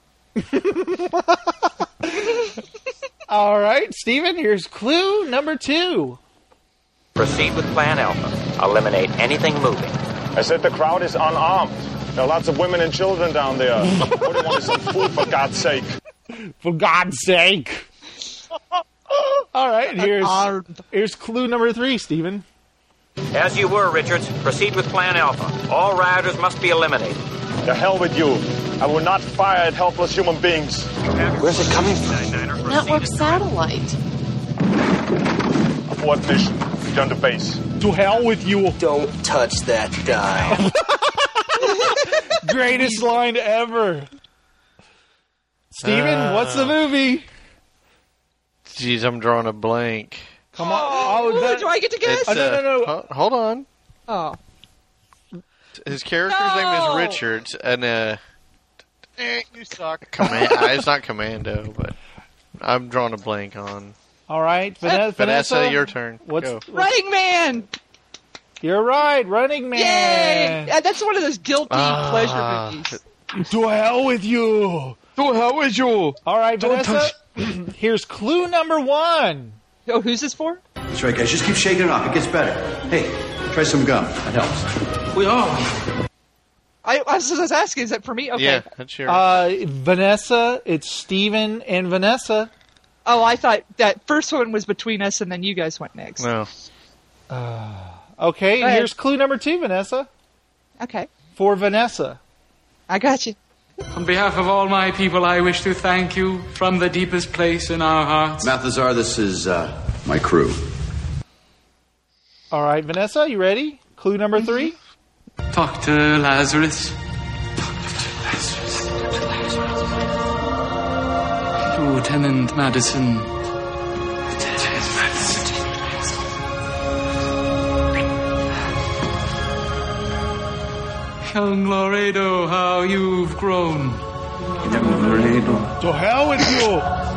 All right, Steven, here's clue number two. Proceed with Plan Alpha. Eliminate anything moving. I said the crowd is unarmed. There are lots of women and children down there. What do you want is some food, for God's sake? For God's sake. All right, here's, here's clue number three, Steven. As you were, Richards, proceed with Plan Alpha. All rioters must be eliminated. The hell with you. I will not fire at helpless human beings. Where's it coming from? Network satellite. Abort mission. Return to base. To hell with you. Don't touch that dial. Greatest line ever. Steven, Uh, what's the movie? Jeez, I'm drawing a blank. Come on. Oh, that, do I get to guess? It's, Oh, no, uh, no, no. ho- hold on. Oh. His character's No. name is Richards, and uh, Eh, you suck. command. It's not Commando, but I'm drawing a blank on. All right, Vanessa. Vanessa, your turn. What's, Go. Running Man. You're right, Running Man. Yay! Uh, That's one of those guilty Ah. pleasure movies. To hell with you. To hell with you. All right, Don't Vanessa. Here's clue number one. Oh, who's this for? That's right, guys. Just keep shaking it off. It gets better. Hey, try some gum. That helps. We all. I, I was just asking, is that for me? Okay. Yeah, that's your. Uh, Vanessa, it's Steven and Vanessa. Oh, I thought that first one was between us and then you guys went next. no. Okay, Go ahead. here's clue number two, Vanessa. Okay. For Vanessa. I got you. On behalf of all my people, I wish to thank you from the deepest place in our hearts. Mathazar, this is uh, my crew. All right, Vanessa, you ready? Clue number three. Doctor Lazarus. Lieutenant Madison. Young Laredo, how you've grown. Young Laredo. To hell with you.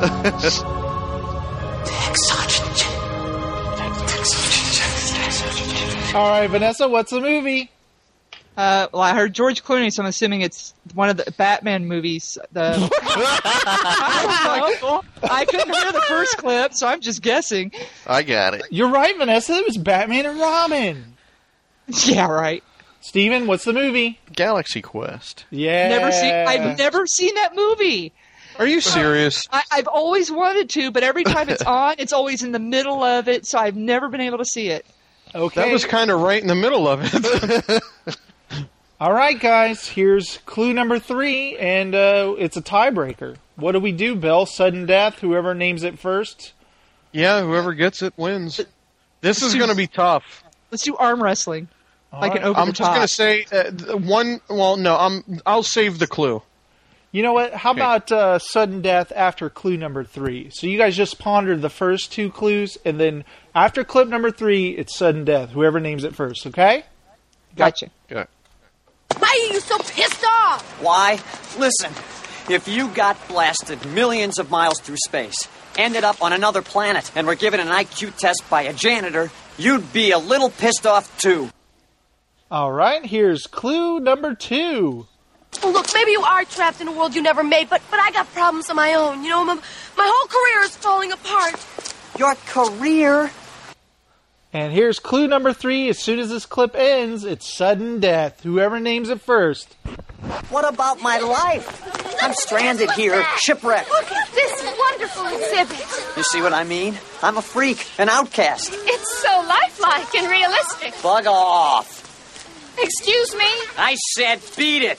All right, Vanessa, what's the movie? Uh, well, I heard George Clooney, so I'm assuming it's one of the Batman movies. The I, don't know. I couldn't hear the first clip, so I'm just guessing. I got it. You're right, Vanessa. It was Batman and Robin. Yeah, right. Steven, what's the movie? Galaxy Quest. Yeah. Never seen. I've never seen that movie. Are you serious? I, I've always wanted to, but every time it's on, it's always in the middle of it, so I've never been able to see it. Okay. That was kind of right in the middle of it. All right, guys. Here's clue number three, and uh, it's a tiebreaker. What do we do, Bill? Sudden death? Whoever names it first? Yeah, whoever gets it wins. This is going to be tough. Let's do arm wrestling. All like right. an over I'm the just top. going to say uh, one. Well, no, I'm. I'll save the clue. You know what? How Okay. about uh, sudden death after clue number three? So you guys just ponder the first two clues, and then after clip number three, it's sudden death. Whoever names it first, okay? Gotcha. Good. Why are you so pissed off? Why? Listen, if you got blasted millions of miles through space, ended up on another planet, and were given an I Q test by a janitor, you'd be a little pissed off too. All right, here's clue number two. Well, look, maybe you are trapped in a world you never made, but but I got problems of my own. You know, my, my whole career is falling apart. Your career? And here's clue number three. As soon as this clip ends, it's sudden death. Whoever names it first. What about my life? I'm stranded here, shipwrecked. Look at this wonderful exhibit. You see what I mean? I'm a freak, an outcast. It's so lifelike and realistic. Bug off. Excuse me? I said beat it.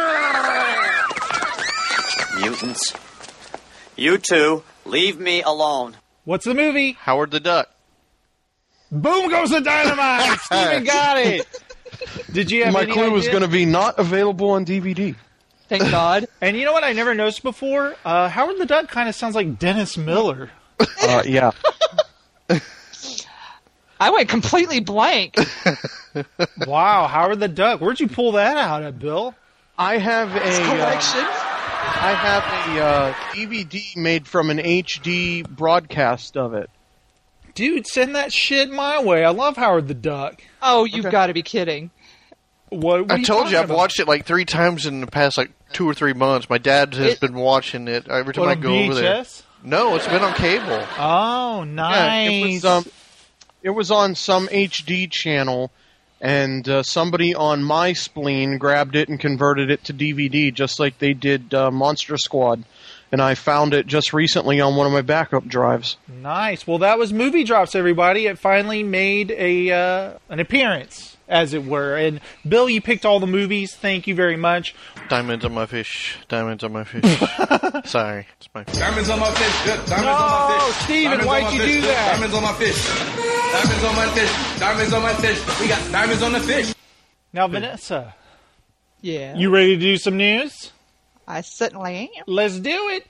Mutants. You two, leave me alone. What's the movie? Howard the Duck. Boom goes the dynamite! Steven got it! Did you have My any clue was idea? going to be not available on D V D. Thank God. And you know what I never noticed before? Uh, Howard the Duck kind of sounds like Dennis Miller. Uh, yeah. I went completely blank. Wow, Howard the Duck. Where'd you pull that out at, Bill? I have a collection. Uh, I have a uh, D V D made from an H D broadcast of it. Dude, send that shit my way. I love Howard the Duck. Oh, you've got to be kidding. What, what I are you told talking you I've about? watched it like three times in the past like two or three months. My dad has It- been watching it every time What, I on go over there. V H S? No, it's been on cable. Oh, nice. Yeah, it was um, it was on some H D channel, and uh, somebody on my spleen grabbed it and converted it to D V D, just like they did uh, Monster Squad. And I found it just recently on one of my backup drives. Nice. Well, that was Movie Drops, everybody. It finally made a uh, an appearance, as it were. And Bill, you picked all the movies. Thank you very much. Diamonds on my fish. Diamonds on my fish. Sorry, it's my fish. Diamonds on my fish. Good. Diamonds No, on my fish. Steven, Diamonds why'd on my you fish. do Good. that? Diamonds on my fish. Diamonds on my fish. Diamonds on my fish. We got diamonds on the fish. Now, Vanessa, Yeah. you ready to do some news? I certainly am. Let's do it.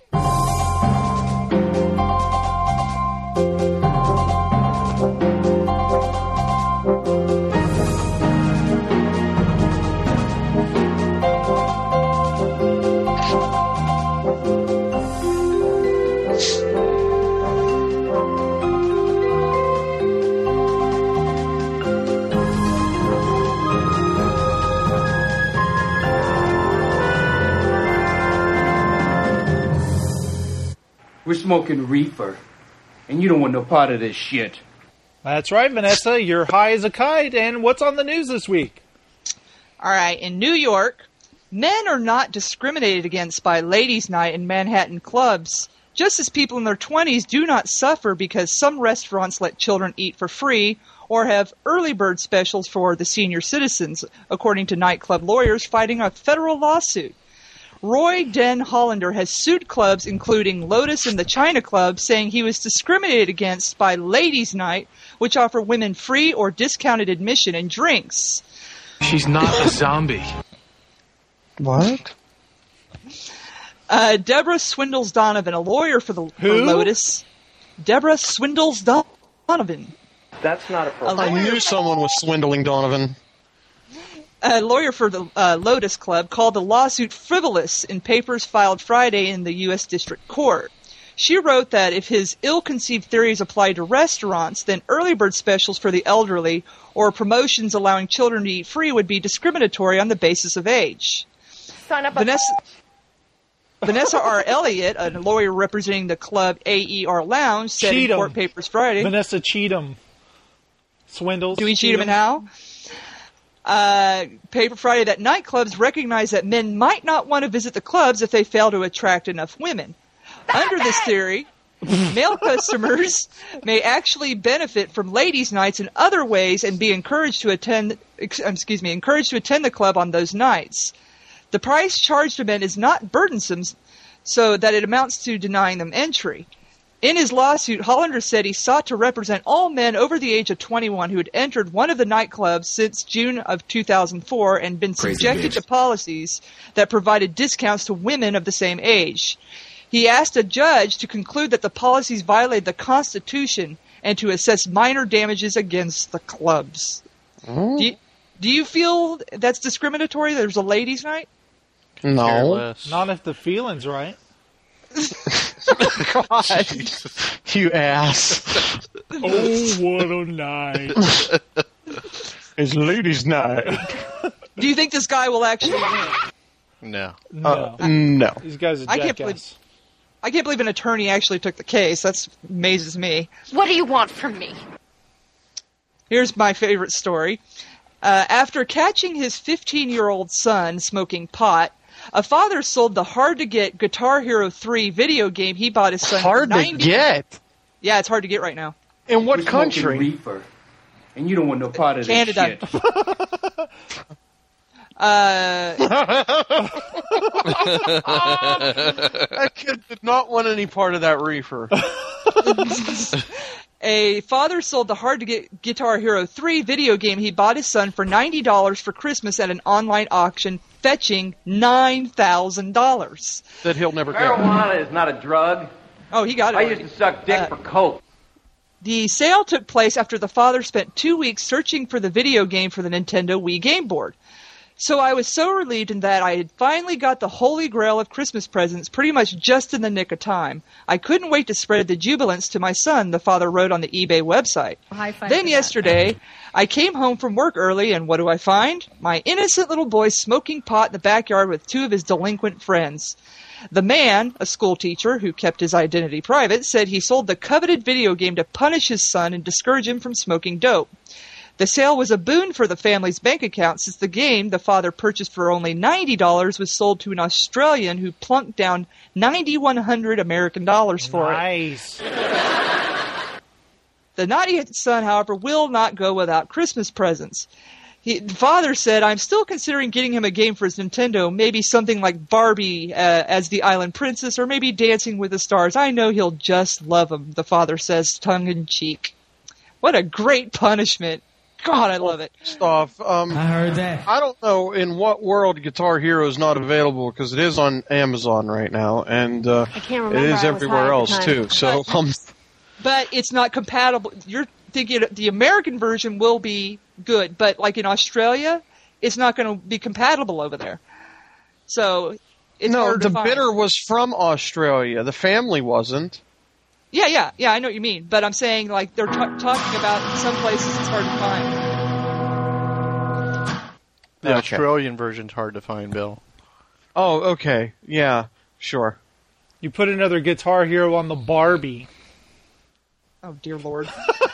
We're smoking reefer, and you don't want no part of this shit. That's right, Vanessa. You're high as a kite. And what's on the news this week? All right. In New York, men are not discriminated against by ladies' night in Manhattan clubs, just as people in their twenties do not suffer because some restaurants let children eat for free or have early bird specials for the senior citizens, according to nightclub lawyers fighting a federal lawsuit. Roy Den Hollander has sued clubs including Lotus and the China Club, saying he was discriminated against by Ladies' Night, which offer women free or discounted admission and drinks. She's not a zombie. What? Uh, Deborah Swindles Donovan, a lawyer for the for Who? Lotus. Deborah Swindles Donovan. That's not appropriate. I knew someone was swindling Donovan. A lawyer for the uh, Lotus Club called the lawsuit frivolous in papers filed Friday in the U S District Court. She wrote that if his ill-conceived theories applied to restaurants, then early bird specials for the elderly or promotions allowing children to eat free would be discriminatory on the basis of age. Sign up. Vanessa, Vanessa R. Elliott, a lawyer representing the club A E R Lounge, said Cheatham. in court papers Friday. Vanessa Cheatham. Swindles. Do we cheat him and how? Uh, Paper Friday that nightclubs recognize that men might not want to visit the clubs if they fail to attract enough women. Under this theory, male customers may actually benefit from ladies' nights in other ways and be encouraged to attend. Excuse me, encouraged to attend the club on those nights. The price charged to men is not burdensome, so that it amounts to denying them entry. In his lawsuit, Hollander said he sought to represent all men over the age of twenty-one who had entered one of the nightclubs since June of two thousand four and been Crazy subjected bitch. to policies that provided discounts to women of the same age. He asked a judge to conclude that the policies violated the Constitution and to assess minor damages against the clubs. Mm. Do you, do you feel that's discriminatory? There's a ladies' night? No. Not if the feeling's right. God. You ass. Oh, what a night. It's ladies' night. Do you think this guy will actually win? No. No. Uh, no. These guys are I can't believe, jackass. I can't believe an attorney actually took the case. That amazes me. What do you want from me? Here's my favorite story. Uh, after catching his fifteen-year-old son smoking pot, a father sold the hard-to-get Guitar Hero three video game he bought his son Hard for to ninety get? Yeah, it's hard to get right now. In what We're smoking country? reefer, and you don't want no part of this Canada. shit. Uh, That kid did not want any part of that reefer. a father sold the hard-to-get Guitar Hero three video game he bought his son for ninety dollars for Christmas at an online auction, fetching nine thousand dollars. That he'll never get. Marijuana is not a drug. Oh, he got it I already. used to suck dick Uh, for coke. The sale took place after the father spent two weeks searching for the video game for the Nintendo Wii Game Board. So I was so relieved in that I had finally got the holy grail of Christmas presents pretty much just in the nick of time. I couldn't wait to spread the jubilance to my son, the father wrote on the eBay website. High five Then for yesterday, I came home from work early, and what do I find? My innocent little boy smoking pot in the backyard with two of his delinquent friends. The man, a school teacher who kept his identity private, said he sold the coveted video game to punish his son and discourage him from smoking dope. The sale was a boon for the family's bank account since the game the father purchased for only ninety dollars was sold to an Australian who plunked down nine thousand one hundred American dollars for nice. it. The naughty son, however, will not go without Christmas presents. He, the father said, I'm still considering getting him a game for his Nintendo, maybe something like Barbie uh, as the Island Princess, or maybe Dancing with the Stars. I know he'll just love him, the father says, tongue-in-cheek. What a great punishment. God, I love it. Stuff. Um, I heard that. I don't know in what world Guitar Hero is not available because it is on Amazon right now, and uh, I can't remember. it is I was everywhere high at the else time. too. So, um, But it's not compatible. You're thinking the American version will be good, but like in Australia, it's not going to be compatible over there. So it's no, hard to the find. bidder was from Australia. The family wasn't. Yeah, yeah, yeah. I know what you mean, but I'm saying like they're t- talking about some places it's hard to find. The Okay. Australian version's hard to find, Bill. Oh, okay. Yeah, sure. You put another Guitar Hero on the Barbie. Oh dear Lord.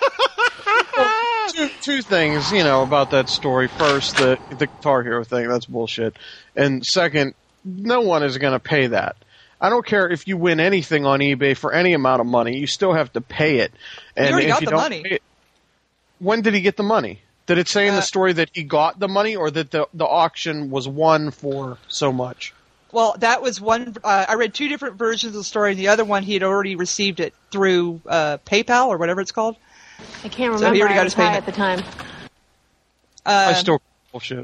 two, two things, you know, about that story. First, the the Guitar Hero thing, that's bullshit. And second, no one is going to pay that. I don't care if you win anything on eBay for any amount of money, you still have to pay it. And He already if got you the don't money. pay it, when did he get the money? Did it say in Uh, the story that he got the money or that the, the auction was won for so much? Well, that was one. Uh, I read two different versions of the story. And the other one, he had already received it through uh, PayPal or whatever it's called. I can't So he remember. already I got was his high payment. at the time. I Uh, still bullshit.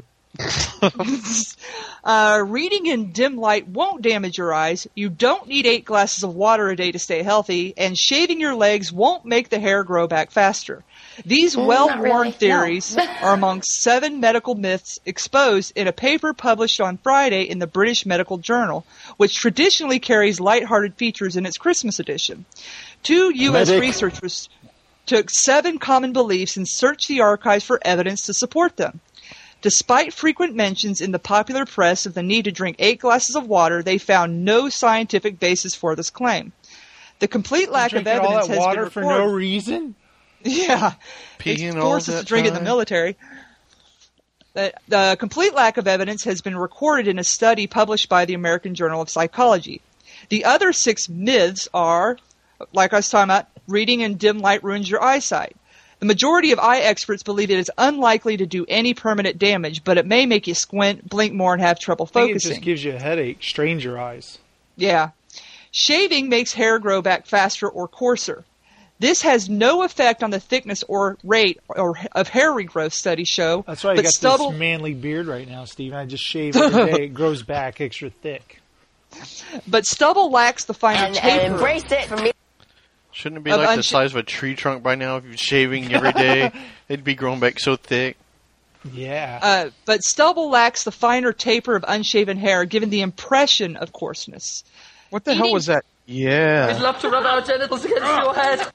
uh, reading in dim light won't damage your eyes. You don't need eight glasses of water a day to stay healthy, and shaving your legs won't make the hair grow back faster. These Mm, well-worn not really. theories No. are among seven medical myths exposed in a paper published on Friday in the British Medical Journal, which traditionally carries lighthearted features in its Christmas edition. Two U S Medic. researchers took seven common beliefs and searched the archives for evidence to support them. Despite frequent mentions in the popular press of the need to drink eight glasses of water, they found no scientific basis for this claim. The complete lack of Drinking all evidence that has water been for recorded. no reason? Yeah, Peeing it all forces that to drink in the time? military. The, the complete lack of evidence has been recorded in a study published by the American Journal of Psychology. The other six myths are, like I was talking about, reading in dim light ruins your eyesight. The majority of eye experts believe it is unlikely to do any permanent damage, but it may make you squint, blink more, and have trouble I think focusing. it just gives you a headache, strains your eyes. Yeah. Shaving makes hair grow back faster or coarser. This has no effect on the thickness or rate or of hair regrowth, studies show. That's why I but got stubble, this manly beard right now, Stephen. I just shave every day. It grows back extra thick. But stubble lacks the finer And, taper. and embrace it for me. Shouldn't it be Of like the unsh- size of a tree trunk by now? If you're shaving every day, it'd be growing back so thick. Yeah. Uh, but stubble lacks the finer taper of unshaven hair, giving the impression of coarseness. What the hell was that? Yeah. We'd love to rub our genitals against your head.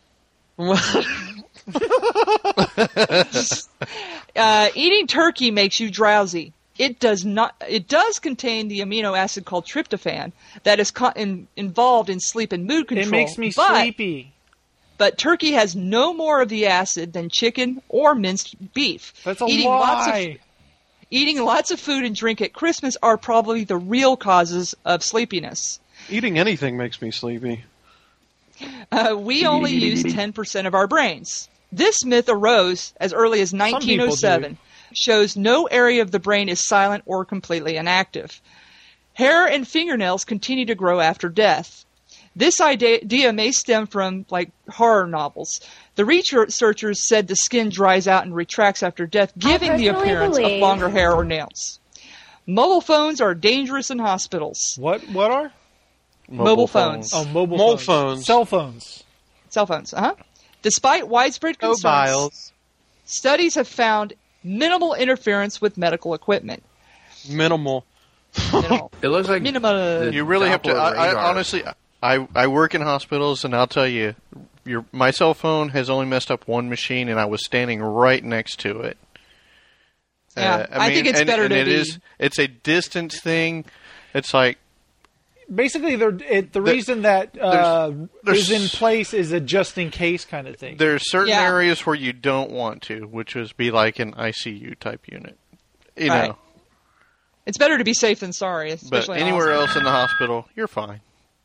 uh, eating turkey makes you drowsy. It does not. It does contain the amino acid called tryptophan that is co- in, involved in sleep and mood control. It makes me but, sleepy. But turkey has no more of the acid than chicken or minced beef. That's a eating lie. Lots of, eating lots of food and drink at Christmas are probably the real causes of sleepiness. Eating anything makes me sleepy. Uh, we only use ten percent of our brains. This myth arose as early as nineteen oh seven. Shows no area of the brain is silent or completely inactive. Hair and fingernails continue to grow after death. This idea may stem from, like, horror novels. The researchers said the skin dries out and retracts after death, giving the appearance believe. of longer hair or nails. Mobile phones are dangerous in hospitals. What? What are? Mobile, mobile phones. phones. Oh, mobile Mole phones. phones. Cell phones. Cell phones, uh-huh. Despite widespread concerns, Mobiles. studies have found minimal interference with medical equipment. Minimal. Minimal. It looks like Minimal. You really have to. Doppler I, radar. I honestly, I I work in hospitals, and I'll tell you, your my cell phone has only messed up one machine, and I was standing right next to it. Yeah, Uh, I think it's and, better and to it be- is- It's a distance thing. It's like Basically, they're, it, the reason that uh, there's- is in place is a just in case kind of thing. there's certain Yeah. areas where you don't want to, which would be like an I C U type unit. You Right. know, It's better to be safe than sorry, but especially in a anywhere hospital. else in the hospital, you're fine.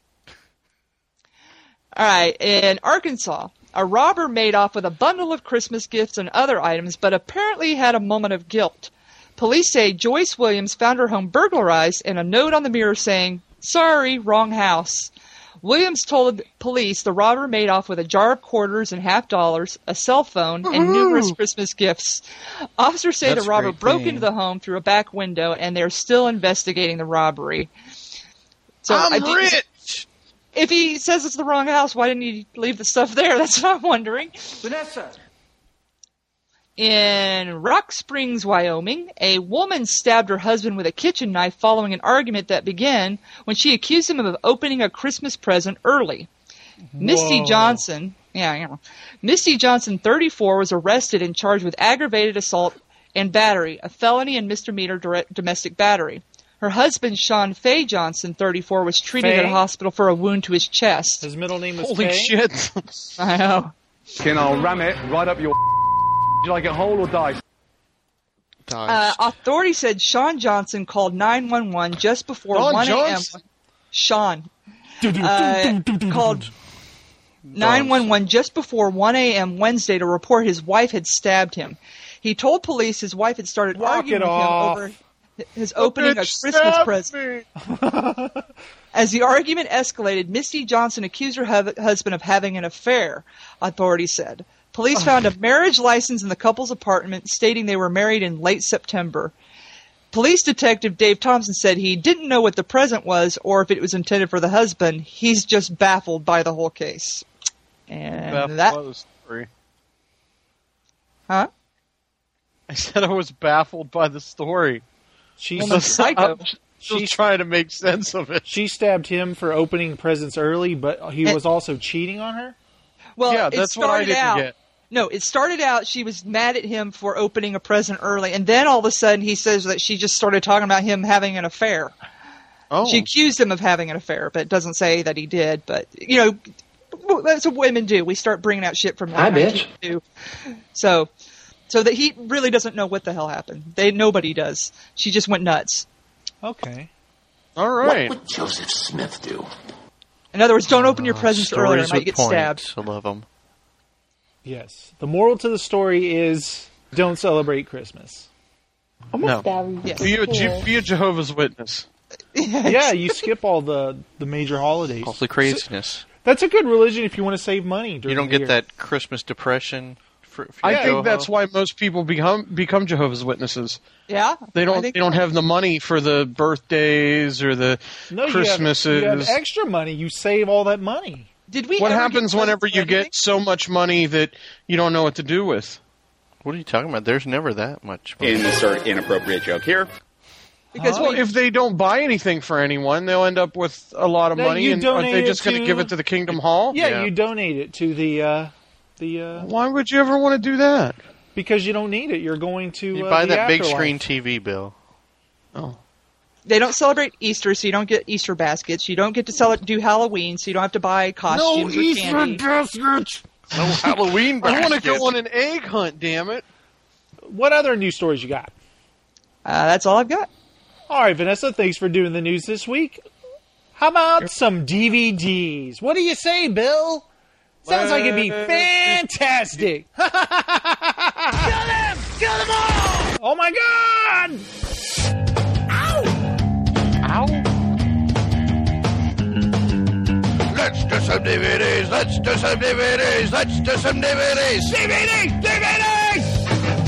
All right, in Arkansas, a robber made off with a bundle of Christmas gifts and other items, but apparently had a moment of guilt. Police say Joyce Williams found her home burglarized and a note on the mirror saying, "Sorry, wrong house." Williams told police the robber made off with a jar of quarters and half dollars, a cell phone, and Woohoo! numerous Christmas gifts. Officers say That's the robber great broke thing. into the home through a back window, and they're still investigating the robbery. So I'm I think- rich! If he says it's the wrong house, why didn't he leave the stuff there? That's what I'm wondering. Vanessa. In Rock Springs, Wyoming, a woman stabbed her husband with a kitchen knife following an argument that began when she accused him of opening a Christmas present early. Misty Whoa. Johnson, yeah, you know, Misty Johnson, thirty-four, was arrested and charged with aggravated assault and battery, a felony and misdemeanor direct domestic battery. Her husband, Sean Fay Johnson, thirty-four, was treated Fay? at a hospital for a wound to his chest. His middle name is Holy Faye? shit. I know. Can I ram it right up your Would you like it whole or diced? Uh, authorities said Sean Johnson called nine one one just before Ron one a.m. Johnson? Sean uh, called nine one one just before one a.m. Wednesday to report his wife had stabbed him. He told police his wife had started Walk arguing it with off. him over his opening a bitch Christmas stabbed present. As the argument escalated, Misty Johnson accused her hu- husband of having an affair, authorities said. Police found a marriage license in the couple's apartment stating they were married in late September. Police detective Dave Thompson said he didn't know what the present was or if it was intended for the husband. He's just baffled by the whole case. And Baffled that, by the story. huh? I said I was baffled by the story. She, Well, that's psycho. I'm just trying to make sense of it. she stabbed him for opening presents early, but he And- was also cheating on her? Well, Yeah, it that's what I started didn't out. get. No, it started out she was mad at him for opening a present early, and then all of a sudden he says that she just started talking about him having an affair. Oh. She accused him of having an affair, but it doesn't say that he did. But you know, that's what women do. We start bringing out shit from Hi, nineteen oh two. So, so So that he really doesn't know what the hell happened. They nobody does. She just went nuts. Okay. All right. What would Joseph Smith do? In other words, don't open your presents Stories earlier. You might with get points. stabbed. I love them. Yes. The moral to the story is don't celebrate Christmas. No. Yes. Be a, Je- be a Jehovah's Witness. Yeah, you skip all the, the major holidays. All the craziness. That's a good religion if you want to save money. You During don't the get year. that Christmas depression. For, if I you think go that's home. why most people become become Jehovah's Witnesses. Yeah. They don't. I think- They don't have the money for the birthdays or the No, Christmases. You have, you have extra money. You save all that money. Did we? What ever happens get whenever presents you for get anything? so much money that you don't know what to do with? What are you talking about? There's never that much money. Insert inappropriate joke here. Because well, we, if they don't buy anything for anyone, they'll end up with a lot of No, money. you And are donate they it just going to- to give it to the Kingdom Hall? Yeah, Yeah. you donate it to the uh, the uh, Why would you ever want to do that? because you don't need it. You're going to You uh, buy the that big afterlife. screen T V, Bill. Oh. they don't celebrate Easter, so you don't get Easter baskets. You don't get to sell do Halloween, so you don't have to buy costumes or candy. baskets. No Halloween I want to baskets. go on an egg hunt. Damn it! What other news stories you got? Uh, that's all I've got. All right, Vanessa, thanks for doing the news this week. How about some D V Ds? What do you say, Bill? Sounds like it'd be fantastic. Kill them! Kill them all! Oh my God! Ow! Let's do some D V Ds. Let's do some D V Ds. Let's do some D V Ds. D V Ds! D V Ds!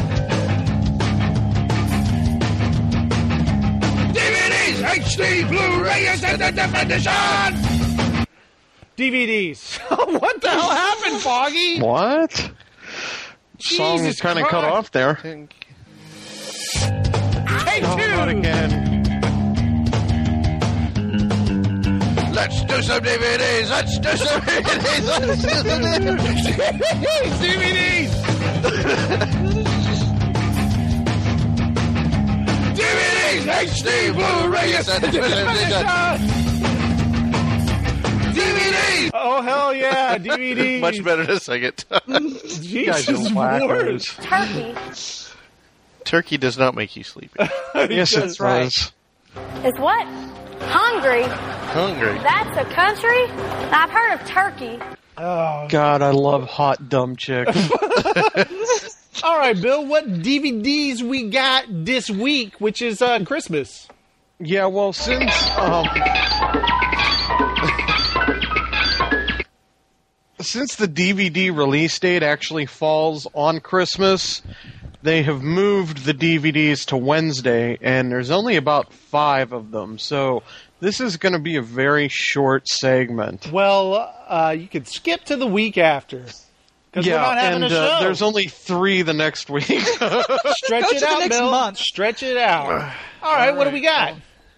D V Ds. H D Blu-ray Extended Definition. D V Ds. What the hell happened, Foggy? What? Song Jesus kind of cut Christ. off there. Take Oh, not two. again. Let's do some D V Ds. Let's do some D V Ds. Let's do some D V Ds. D V Ds! D V Ds. H D Blu-ray Extended Definition. D V Ds. Oh, hell yeah, D V Ds. Much better the second time. You guys are Jesus wackos. Turkey Turkey does not make you sleepy. Yes, it That's right. does. is what? Hungry. Hungry. That's a country? I've heard of Turkey. Oh. God, I love hot dumb chicks. All right, Bill, what D V Ds we got this week, which is uh, Christmas? Yeah, well, since um, since the D V D release date actually falls on Christmas, they have moved the D V Ds to Wednesday, and there's only about five of them. So this is going to be a very short segment. Well, uh, you could skip to the week after. Because Yeah, we're not having and a show. uh, there's only three the next week. Stretch Go it to the out, next Bill. month. Stretch it out. All right, what do we got?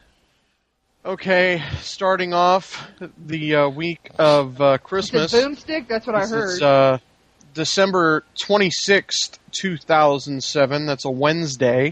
Okay, starting off the uh, week of uh, Christmas. The boomstick? That's what I This heard. is, uh, December twenty-sixth, two thousand seven. That's a Wednesday.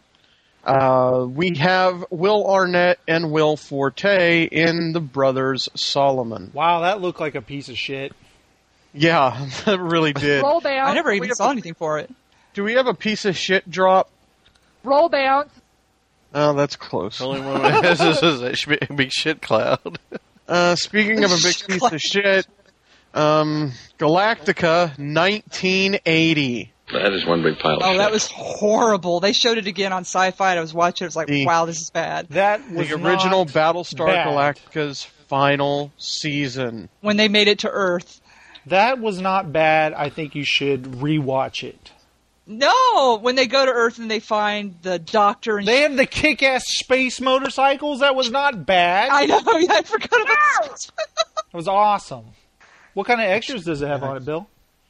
Uh, we have Will Arnett and Will Forte in The Brothers Solomon. Wow, that looked like a piece of shit. Yeah, that really did. Roll down. I never We even have saw a- anything for it. Do we have a piece of shit drop? Roll down. Oh, that's close. Only one that has this is a sh- big shit cloud. Uh, speaking of a big piece of shit, um, Galactica nineteen eighty. That is one big pile of Oh, shit. that was horrible. They showed it again on Sci-Fi, and I was watching it. I was like, The- wow, this is bad. That was The original not Battlestar bad. Galactica's final season. When they made it to Earth. That was not bad. I think you should rewatch it. No! When they go to Earth and they find the Doctor and... They have the kick-ass space motorcycles. That was not bad. I know, yeah, I forgot about that. It was awesome. What kind of extras does it have on it, Bill?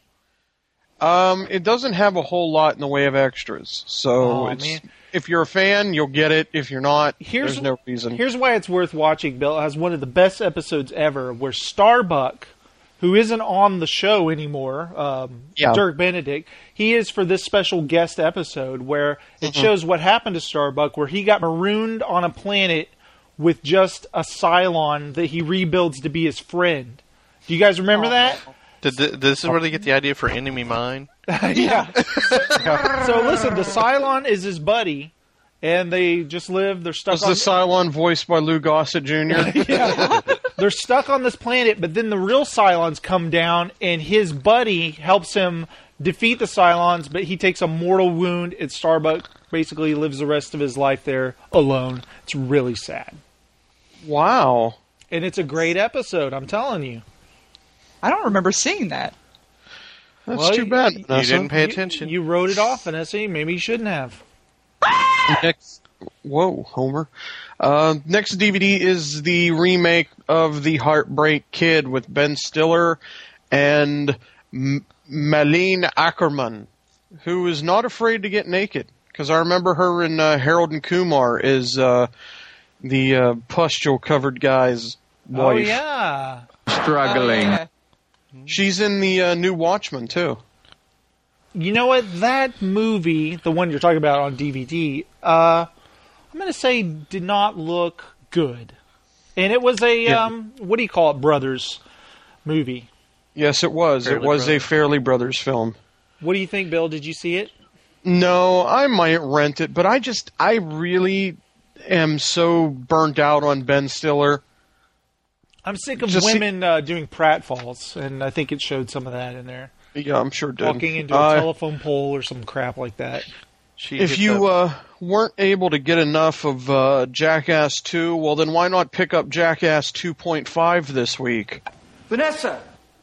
Um, it doesn't have a whole lot in the way of extras. So Oh, it's, man. if you're a fan, you'll get it. If you're not, Here's- there's no reason. Here's why it's worth watching, Bill. It has one of the best episodes ever where Starbuck, who isn't on the show anymore, um, Yeah. Dirk Benedict, he is for this special guest episode where it Mhm. shows what happened to Starbuck, where he got marooned on a planet with just a Cylon that he rebuilds to be his friend. Do you guys remember that? Did th- this is where they get the idea for Enemy Mine? yeah. So listen, the Cylon is his buddy, and they just live. They're stuck. Was on the Cylon voiced by Lou Gossett Junior? yeah. They're stuck on this planet, but then the real Cylons come down, and his buddy helps him defeat the Cylons, but he takes a mortal wound at Starbuck. Basically, lives the rest of his life there alone. It's really sad. Wow. And it's a great episode, I'm telling you. I don't remember seeing that. That's well, too bad, you, Vanessa. You didn't pay attention. You, you wrote it off, Vanessa. Maybe you shouldn't have. Next, whoa, Homer. Uh, next D V D is the remake of The Heartbreak Kid with Ben Stiller and M- Malene Ackerman, who is not afraid to get naked. Because I remember her in uh, Harold and Kumar is uh, the uh, pustule-covered guy's wife. Oh, yeah. Struggling. Oh, yeah. She's in the uh, new Watchmen, too. You know what? That movie, the one you're talking about on D V D, uh, I'm going to say did not look good. And it was a, Yeah. um, what do you call it, Brothers movie. Yes, it was. Fairly it was Brothers. a Fairly Brothers film. What do you think, Bill? Did you see it? No, I might rent it, but I just, I really am so burnt out on Ben Stiller. I'm sick of Just see- women uh, doing pratfalls, and I think it showed some of that in there. Yeah, I'm sure it did. Walking into a Uh, telephone pole or some crap like that. If you uh, weren't able to get enough of uh, Jackass two, well, then why not pick up Jackass two point five this week? Vanessa!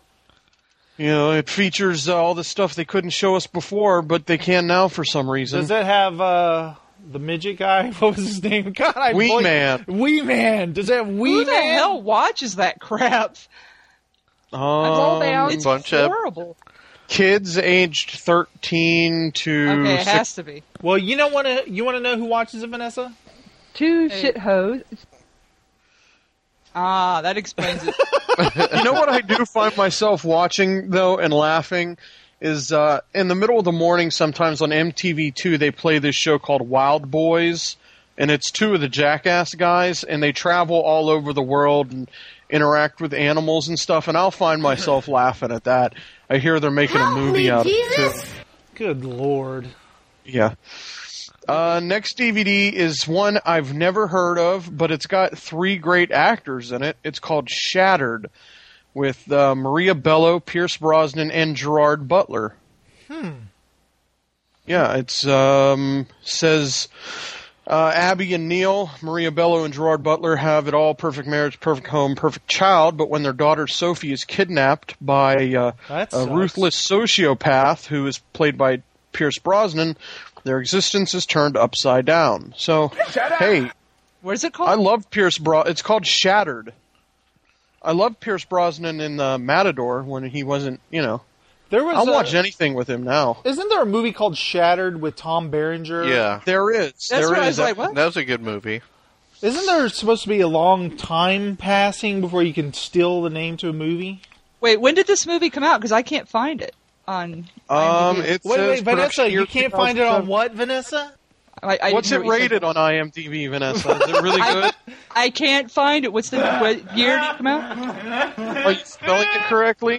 You know, it features uh, all the stuff they couldn't show us before, but they can now for some reason. Does it have uh, the midget guy? What was his name? God, I Wee blanked. Man. Wee Man. Does it have Wee Who the Man? hell watches that crap? Um, roll down. It's bunch of horrible. kids aged thirteen to Okay, it six- has to be. Well, you know what? You want to know who watches it, Vanessa? Two shit hoes. Ah, that explains it. You know what I do find myself watching, though, and laughing, is uh, in the middle of the morning sometimes on M T V two they play this show called Wild Boys, and it's two of the Jackass guys, and they travel all over the world and interact with animals and stuff, and I'll find myself laughing at that. I hear they're making a movie out of it, too. Good Lord. Yeah. Uh, next D V D is one I've never heard of, but it's got three great actors in it. It's called Shattered, with uh, Maria Bello, Pierce Brosnan, and Gerard Butler. Hmm. Yeah, it's um, says uh, Abby and Neil, Maria Bello and Gerard Butler have it all: perfect marriage, perfect home, perfect child. But when their daughter Sophie is kidnapped by uh, That a sucks. ruthless sociopath who is played by Pierce Brosnan, their existence is turned upside down. So, hey, what is it called? I love Pierce Bros. It's called Shattered. I love Pierce Brosnan in uh, Matador when he wasn't, you know. There was I'll a- watch anything with him now. Isn't there a movie called Shattered with Tom Berenger? Yeah. There is. That's there what I is. was like, what? That was a good movie. Isn't there supposed to be a long time passing before you can steal the name to a movie? Wait, when did this movie come out? Because I can't find it on. Um, IMDb. it Wait, says wait, Vanessa, production you year can't find it on two thousand seven. what, Vanessa? I, I What's it didn't hear what you rated on IMDb, Vanessa? Is it really I- good? I can't find it. What's the what year did it come out? Are you spelling it correctly?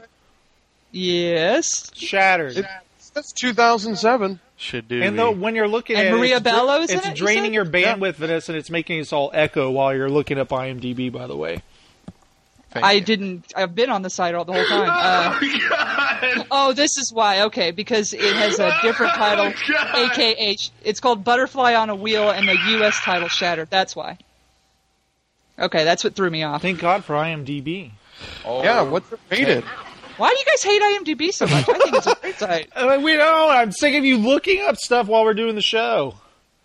Yes. Shattered. It says two thousand seven. Should do. And though when you're looking And at Maria it, it's, dra- Bello's in it's it, you draining said? your bandwidth, Vanessa, and it's making us all echo while you're looking up IMDb, by the way. I didn't. I've been on the site all the whole time. Uh, oh, this is why. Okay, because it has a different title, A K A. It's called Butterfly on a Wheel, and the U S title Shattered. That's why. Okay, that's what threw me off. Thank God for IMDb. Yeah, what's it rated? Why do you guys hate IMDb so much? I think it's a great site. Uh, we know. I'm sick of you looking up stuff while we're doing the show.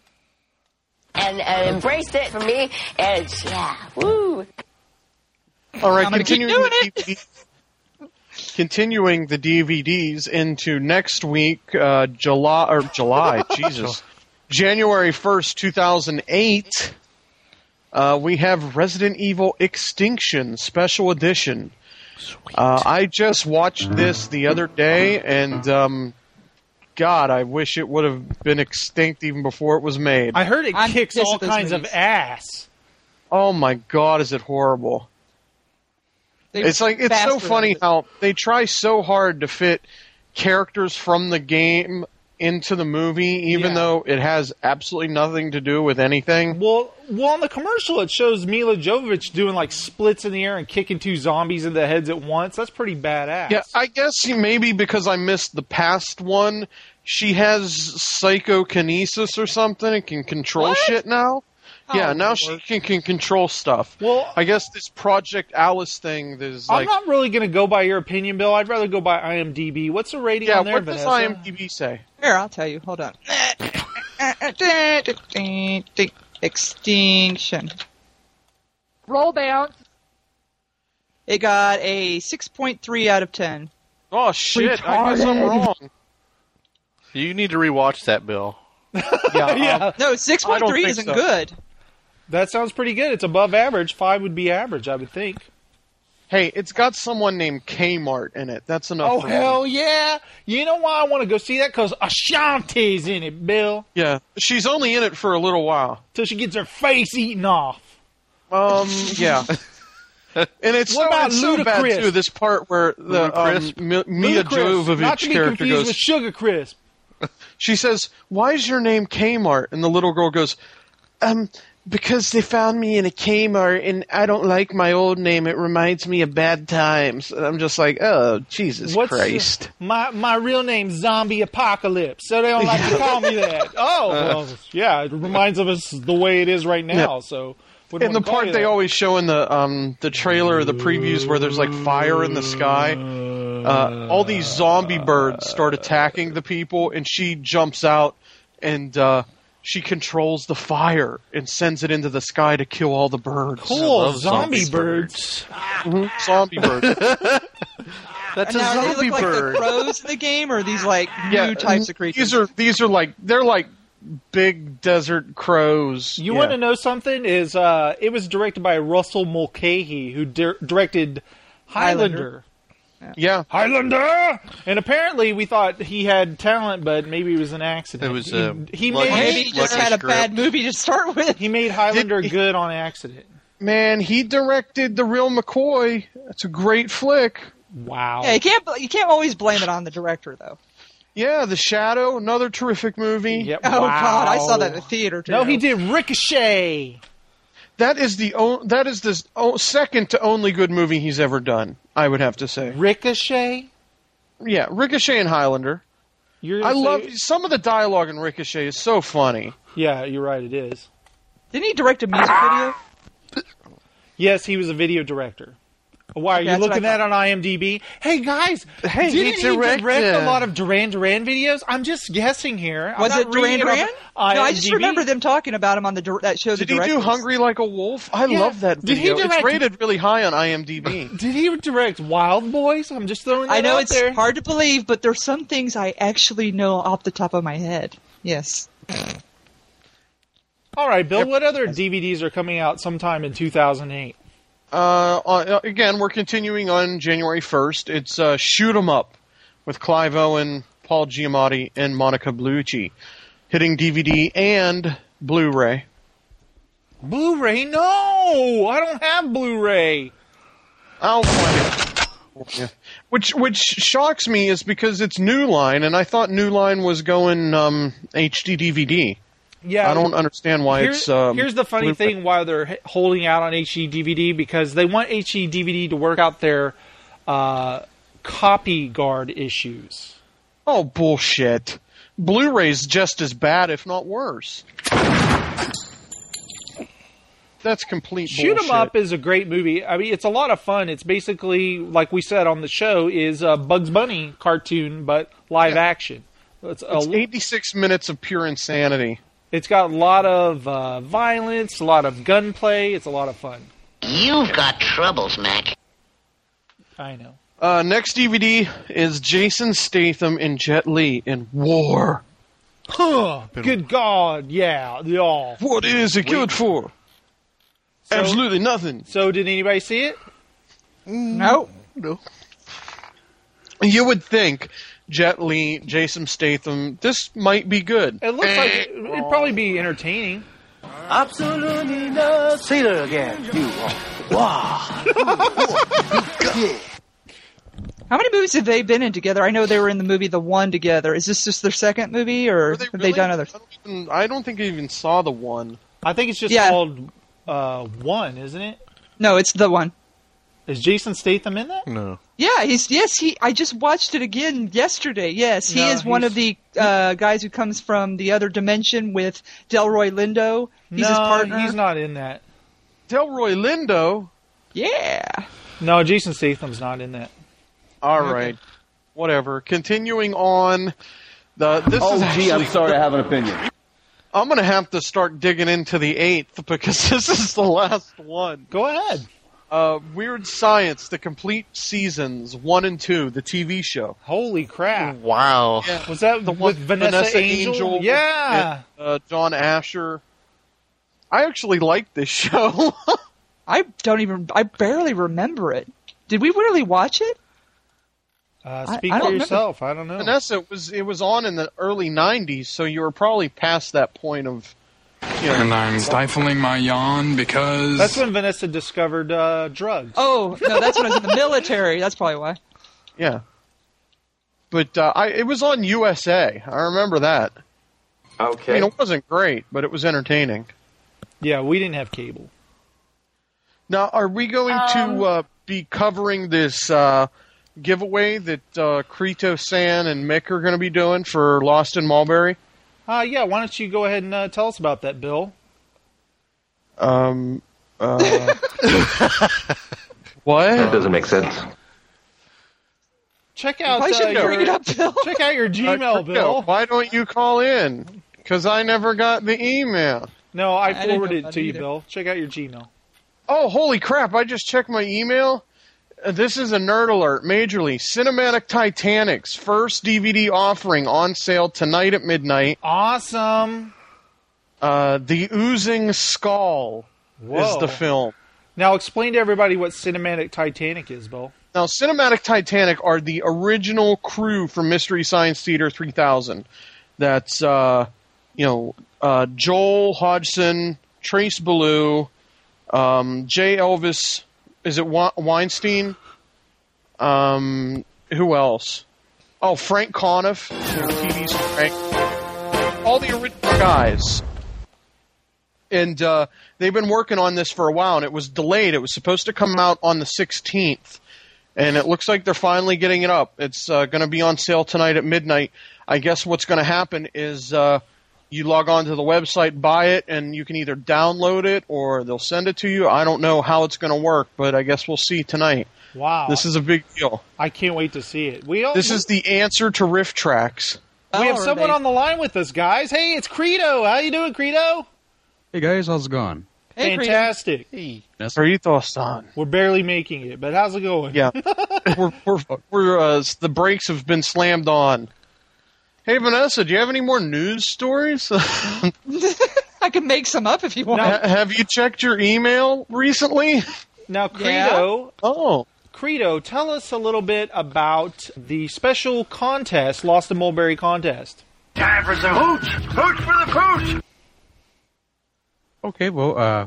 And, and embraced it for me, and it's, yeah, woo. All right, I'm gonna keep continuing doing the D V D continuing the D V Ds into next week, uh, July or July, Jesus, January first, two thousand eight. Uh, we have Resident Evil Extinction Special Edition. Uh, I just watched this the other day, and um, God, I wish it would have been extinct even before it was made. I heard it I'm kicks pissed all at those kinds movies. of ass. Oh my God, is it horrible? They It's like it's so bastardized funny it. how they try so hard to fit characters from the game into the movie, even Yeah. though it has absolutely nothing to do with anything. Well, well, on the commercial, it shows Mila Jovovich doing like splits in the air and kicking two zombies in the heads at once. That's pretty badass. Yeah, I guess maybe because I missed the past one, she has psychokinesis or something and can control What? shit now. Oh, yeah, now Lord. she can, can control stuff. Well, I guess this Project Alice thing is I'm like... not really going to go by your opinion, Bill. I'd rather go by IMDb. What's the rating yeah, on there, what does Vanessa? IMDb say? Here, I'll tell you. Hold on. Extinction. Roll down. It got a six point three out of ten. Oh, shit. I guess I'm wrong. You need to rewatch that, Bill. Yeah, yeah. No, six point three isn't so. good. That sounds pretty good. It's above average. Five would be average, I would think. Hey, it's got someone named Kmart in it. That's enough. Oh, for hell me. yeah. You know why I want to go see that? Because Ashanti's in it, Bill. Yeah, she's only in it for a little while. Till she gets her face eaten off. Um, yeah. And it's What so, about it's so bad, Ludacris? too, this part where the um, Ludacris? Mi- Mia Ludacris, Jovovich not to be character confused goes... with Sugar Crisp. She says, "Why is your name Kmart?" And the little girl goes, "Um, because they found me in a Kmart, and I don't like my old name. It reminds me of bad times." And I'm just like, "Oh, Jesus What's Christ!" My my real name's Zombie Apocalypse, so they don't like to call me that. Oh, well, yeah, it reminds of us the way it is right now. Yeah. So, In the part they always show in the um the trailer, or the previews, where there's like fire in the sky, uh, all these zombie birds start attacking the people, and she jumps out and uh, she controls the fire and sends it into the sky to kill all the birds. Cool, zombie, zombie birds. Mm-hmm. Zombie birds. That's And a now, do they zombie look bird. like the crows in the game, or are these like Yeah, new types of creatures? These are these are like they're like big desert crows. You Yeah. want to know something? Is uh, it was directed by Russell Mulcahy, who di- directed Highlander. Highlander. Yeah, Highlander. And apparently, we thought he had talent, but maybe it was an accident. It was, He- uh, he, lucky- made Maybe he just Lucky had a script. bad movie to start with. he made Highlander Did- good on accident. Man, he directed The Real McCoy. That's a great flick. Wow. Yeah, you can't you can't always blame it on the director though. Yeah, The Shadow, another terrific movie. Yep. Oh Wow. God, I saw that in the theater too. No, he did Ricochet. That is the o- that is the o- second to only good movie he's ever done. I would have to say. Ricochet. Yeah, Ricochet and Highlander. You're I gonna love say- some of the dialogue in Ricochet is so funny. Yeah, you're right. It is. Didn't he direct a music video? Yes, he was a video director. Why are Okay, you that's what looking I at on IMDb? Hey guys, Hey, didn't he he direct directed- a lot of Duran Duran videos? I'm just guessing here. I'm Was not it Duran reading Duran? about No, I just IMDb. remember them talking about him on the dir- that show. Did the he do Directors. Hungry Like a Wolf? I Yeah. love that Did he video. It's direct- rated really high on IMDb. Did he direct Wild Boys? I'm just throwing that I know out it's there. hard to believe, but there's some things I actually know off the top of my head. Yes. All right, Bill. What other D V Ds are coming out sometime in two thousand eight? Uh, uh, again, we're continuing on January first. It's uh, Shoot 'em Up with Clive Owen, Paul Giamatti, and Monica Bellucci, hitting D V D and Blu-ray. Blu-ray? No, I don't have Blu-ray. I'll find it. Yeah. Which which shocks me is because it's New Line, and I thought New Line was going um, H D D V D. Yeah, I don't understand why Here- it's. Um, here's the funny Blu-ray. thing: why they're h- holding out on H D D V D, because they want H D D V D to work out their uh, copy guard issues. Oh, bullshit. Blu-ray's just as bad, if not worse. That's complete Shoot 'em bullshit. Up is a great movie. I mean, it's a lot of fun. It's basically, like we said on the show, is a Bugs Bunny cartoon, but live Yeah. action. It's, It's a, eighty-six minutes of pure insanity. it's got a lot of uh, violence, a lot of gunplay. It's a lot of fun. You've got troubles, Mac. I know. Uh, next D V D is Jason Statham and Jet Li in War. Huh, good God, yeah, yeah. What is it good for? So- Absolutely nothing. So, did anybody see it? No. No. You would think Jet Li, Jason Statham, this might be good. It looks like it, it'd probably be entertaining. Absolutely no. Say that again. You. Wow. How many movies have they been in together? I know they were in the movie The One together. Is this just their second movie, or they have really? they done others? I don't, even, I don't think I even saw The One. I think it's just Yeah. called uh, One, isn't it? No, it's The One. Is Jason Statham in that? No. Yeah, he's yes. He. I just watched it again yesterday. Yes, he No, is one he's- of the uh, guys who comes from the other dimension with Delroy Lindo. He's no, his partner. he's not in that. Delroy Lindo? Yeah. No, Jason Statham's not in that. All right. Whatever. Continuing on. The, this Oh, is gee, I'm actually- sorry, I have an opinion. I'm going to have to start digging into the eighth because this is the last one. Go ahead. Uh, Weird Science, the complete seasons, one and two, the T V show. Holy crap. Wow. Yeah. Was that The with one- Vanessa, Vanessa Angel? Angel Yeah. and, uh, John Asher. I actually like this show. I don't even. I barely remember it. Did we really watch it? Uh, I- speak I for don't yourself. I don't know. Vanessa, it was it was on in the early nineties, so you were probably past that point of. You know, And I'm stifling my yawn because... That's when Vanessa discovered uh, drugs. Oh no, that's when I was in the military. That's probably why. Yeah. But uh, I it was on U S A. I remember that. Okay. I mean, it wasn't great, but it was entertaining. Yeah, we didn't have cable. Now, are we going Um, to uh, be covering this uh, giveaway that uh, Krito San and Mick are going to be doing for Lost in Mulberry? Uh, yeah, why don't you go ahead and uh, tell us about that, Bill? Um. Uh, what? That doesn't make sense. Check out Why uh, should you your, bring it up, Bill? check out your Uh, Gmail, Krito, Bill. why don't you call in? Because I never got the email. No, I I didn't forwarded know it that to you, either. Bill. Check out your Gmail. Oh, holy crap, I just checked my email. Uh, This is a nerd alert, majorly. Cinematic Titanic's first D V D offering on sale tonight at midnight. Awesome. Uh, the Oozing Skull Whoa. is the film. Now explain to everybody what Cinematic Titanic is, Bill. Now, Cinematic Titanic are the original crew from Mystery Science Theater three thousand. That's, uh, you know, uh, Joel Hodgson, Trace Ballou, um, J. Elvis, is it Wa- Weinstein? Um, who else? Oh, Frank Conniff, you know, T V's Frank. All the original guys. And uh, they've been working on this for a while, and it was delayed. It was supposed to come out on the sixteenth. And it looks like they're finally getting it up. It's uh, going to be on sale tonight at midnight. I guess what's going to happen is uh, you log on to the website, buy it, and you can either download it or they'll send it to you. I don't know how it's going to work, but I guess we'll see tonight. Wow. This is a big deal. I can't wait to see it. We all, This is the answer to Riff Tracks. we have Oh, are someone they- on the line with us, guys. Hey, it's Credo. How you doing, Credo? Hey guys, how's it going? Hey, Credo. Fantastic. Krito-san. We're barely making it, but how's it going? Yeah. we're, we're, we're, uh, the brakes have been slammed on. Hey, Vanessa, do you have any more news stories? I can make some up if you want. Ha- have you checked your email recently? Now, Credo, Oh. Credo, tell us a little bit about the special contest, Lost in Mulberry contest. Time for some hooch. Hooch for the pooch. Okay, well, uh...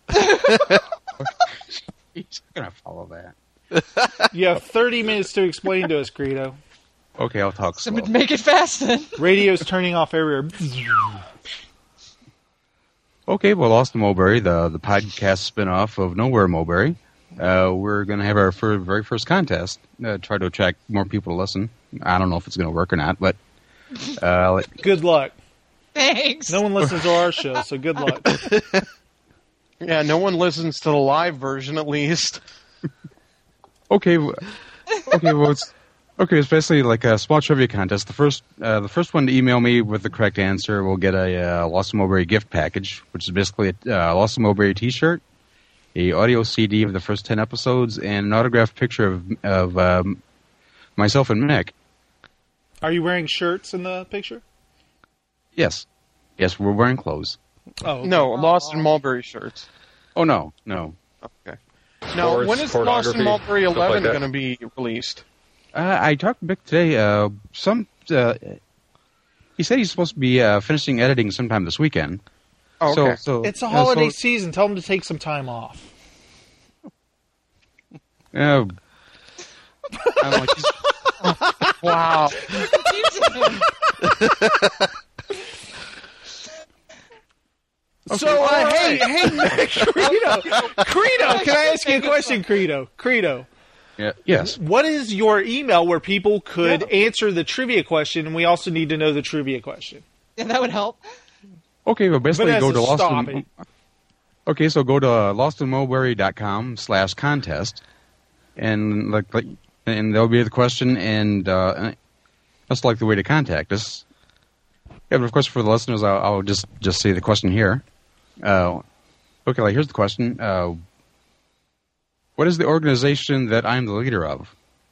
He's gonna follow that. You have thirty minutes to explain to us, Credo. Okay, I'll talk slow. Make it fast then. Radio's turning off everywhere. Okay, well, Lost in Mulberry, the, the podcast spin-off of Nowhere Mulberry. Uh, we're going to have our fir- very first contest, uh, try to attract more people to listen. I don't know if it's going to work or not, but... Uh, let- Good luck. Thanks. No one listens to our show, so good luck. Yeah, no one listens to the live version, at least. Okay, w- okay, well, it's... Okay, it's basically like a small trivia contest. The first, uh, the first one to email me with the correct answer will get a uh, Lost in Mulberry gift package, which is basically a uh, Lost in Mulberry T-shirt, a audio C D of the first ten episodes, and an autographed picture of of um, myself and Mick. Are you wearing shirts in the picture? Yes, yes, we're wearing clothes. Oh okay. No, Lost in Mulberry shirts. Oh no, no. Okay. Now, Sports, when is Lost in pornography, Mulberry stuff like eleven that. going to be released? Uh, I talked to Mick today. Uh, some uh, he said he's supposed to be uh, finishing editing sometime this weekend. Oh, okay. So, so It's a uh, holiday so- season. Tell them to take some time off. Uh, I don't know, he's, Wow. So, uh, all hey, right. hey, Credo, Credo, can I ask you a question, Credo? Credo. Yeah. Yes. What is your email where people could yeah. answer the trivia question, and we also need to know the trivia question? Yeah, that would help. Okay, well, basically but go to Lost stop in, Okay, so go to lostandmulberry.com slash contest, and like, like, and there'll be the question, and uh, that's like the way to contact us. Yeah, but of course, for the listeners, I'll, I'll just just say the question here. Uh, okay, like here's the question. Uh, what is the organization that I'm the leader of?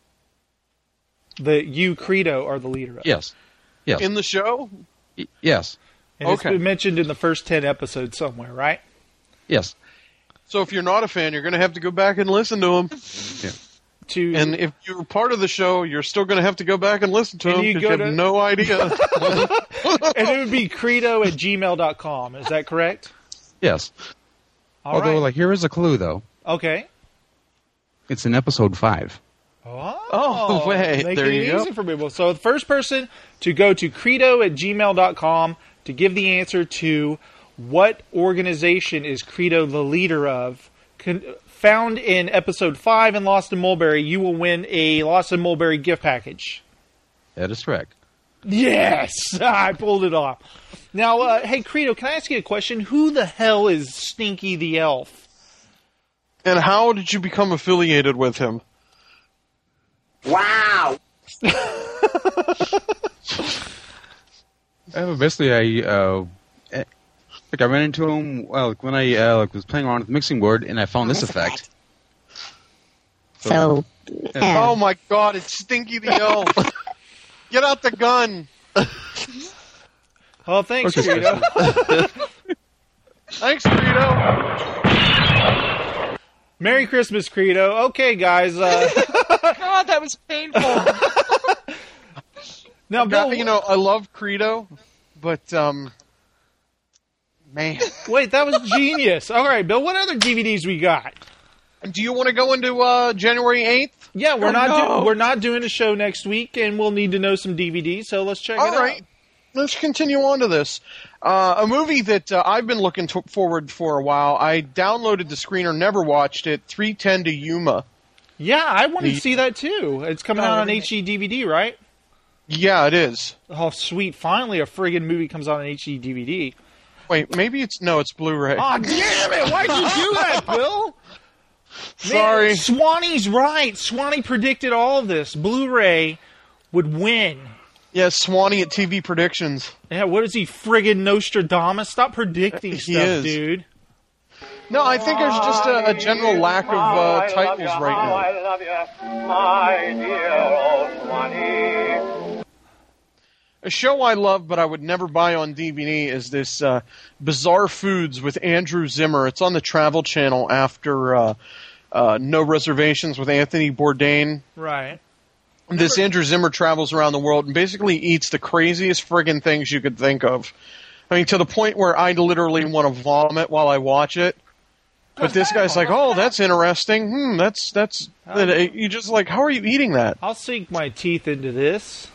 The you, Credo, are the leader of. Yes. Yes. In the show? Y- yes. And okay. It's been mentioned in the first ten episodes somewhere, right? Yes. So if you're not a fan, you're going to have to go back and listen to them. Yeah. To and if you're part of the show, you're still going to have to go back and listen to and them you because you, to... have no idea. And it would be credo at gmail dot com. Is that correct? Yes. All Although, right. like, here is a clue, though. Okay. It's in episode five. Oh, oh wait. Making There you it go. easy for people. So the first person to go to credo at gmail dot com to give the answer to what organization is Credo the leader of, con- found in episode five in Lost in Mulberry, you will win a Lost in Mulberry gift package. That is correct. Yes! I pulled it off. Now, uh, hey, Credo, can I ask you a question? Who the hell is Stinky the Elf? And how did you become affiliated with him? Wow! Uh, basically, I uh, like I ran into him well, like when I uh, like was playing around with the mixing board, and I found this effect. So, yeah. Oh my God! It's Stinky the Elf. Get out the gun. Oh, thanks, Okay, Credo. Thanks, Credo. Merry Christmas, Credo. Okay, guys. Uh, God, that was painful. now, Bill, you know, I love Credo, but um, man, wait, that was genius. All right, Bill. What other D V Ds we got? Do you want to go into uh, January eighth? Yeah, we're oh, not no. do- we're not doing a show next week, and we'll need to know some D V Ds. So let's check All it right. out. Let's continue on to this. Uh, a movie that uh, I've been looking to- forward for a while. I downloaded the screener, never watched it. three ten to Yuma. Yeah, I want to The- see that too. It's coming Oh, out on really? H D D V D, right? Yeah, it is. Oh, sweet! Finally, a friggin' movie comes out on H D D V D. Wait, maybe it's no, it's Blu-ray. Oh, damn it! Why'd you do that, Bill? Sorry. Man, Swanee's right. Swanee predicted all of this. Blu-ray would win. Yeah, Swanee at T V Predictions. Yeah, what is he, friggin' Nostradamus? Stop predicting He stuff, is. dude. No, I think there's just a, a general lack of uh, titles right now. I love you, my dear old Swanee. A show I love, but I would never buy on D V D, is this uh, Bizarre Foods with Andrew Zimmer. It's on the Travel Channel after uh, uh, No Reservations with Anthony Bourdain. Right. This Andrew Zimmer travels around the world and basically eats the craziest friggin' things you could think of. I mean, to the point where I literally want to vomit while I watch it. But this guy's like, oh, that's interesting. Hmm, that's, that's, you just like, how are you eating that? I'll sink my teeth into this.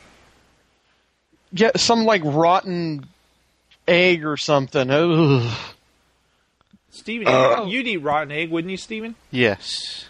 Get some like rotten egg or something. Ugh. Steven, Uh, you'd eat rotten egg, wouldn't you, Steven? Yes.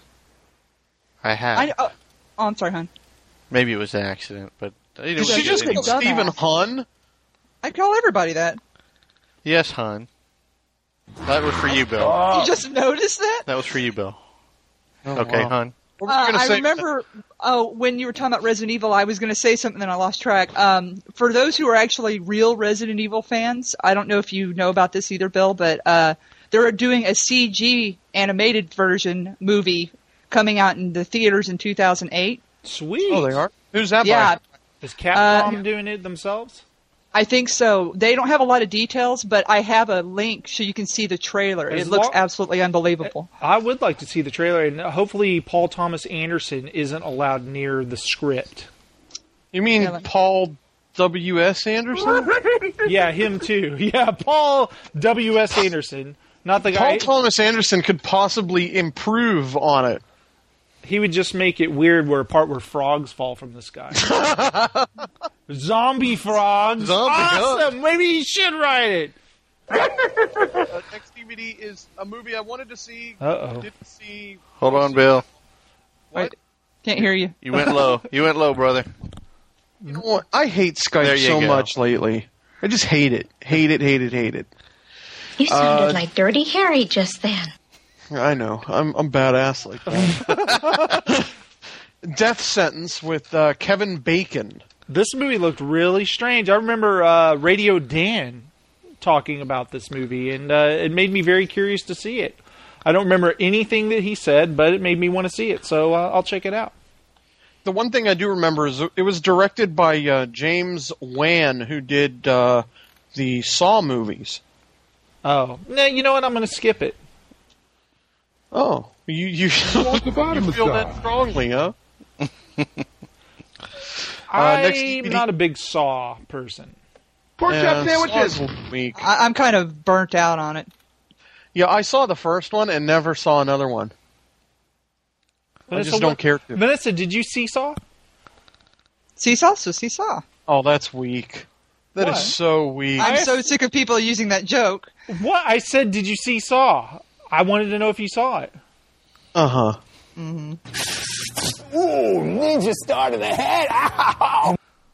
I have. I, oh, oh, I'm sorry, hon. Maybe it was an accident, but... You Did she just call Stephen Hun? I call everybody that. Yes, Hun. That was for you, Bill. You just noticed that? That was for you, Bill. Oh, okay, wow. Hun. Uh, I remember oh, when you were talking about Resident Evil, I was going to say something, then I lost track. Um, for those who are actually real Resident Evil fans, I don't know if you know about this either, Bill, but uh, they're doing a C G animated version movie coming out in the theaters in two thousand eight. Sweet. Oh, they are? Who's that Yeah. by? Is Capcom Uh, doing it themselves? I think so. They don't have a lot of details, but I have a link so you can see the trailer. As it looks long- absolutely unbelievable. I would like to see the trailer, and hopefully Paul Thomas Anderson isn't allowed near the script. You mean Paul W S Anderson? Yeah, him too. Yeah, Paul W S Anderson. Not the guy. Paul Thomas Anderson could possibly improve on it. He would just make it weird where a part where frogs fall from the sky. Zombie frogs. Zombie, awesome. Maybe you should write it. uh, next D V D is a movie I wanted to see. Uh-oh. Didn't see. Hold on, Bill. What? Can't hear you. You went low. You went low, brother. You know what? I hate There Skype you so go. much lately. I just hate it. Hate it, hate it, hate it. You sounded Uh, like Dirty Harry just then. I know. I'm I'm badass like that. Death Sentence with uh, Kevin Bacon. This movie looked really strange. I remember uh, Radio Dan talking about this movie, and uh, it made me very curious to see it. I don't remember anything that he said, but it made me want to see it, so uh, I'll check it out. The one thing I do remember is it was directed by uh, James Wan, who did uh, the Saw movies. Oh, no, you know what? I'm going to skip it. Oh, you you, you feel that strongly, huh? Uh, next D V I'm D. not a big Saw person. Pork chop sandwiches. Week. I, I'm kind of burnt out on it. Yeah, I saw the first one and never saw another one. I Vanessa, just don't what- care to. Vanessa, did you see Saw? Seesaw, so seesaw. Oh, that's weak. That is What? so weak. I'm so sick of people using that joke. What? I said, did you see Saw? I wanted to know if you saw it. Uh huh. Mm-hmm. Ooh, ninja star to the head. Ow!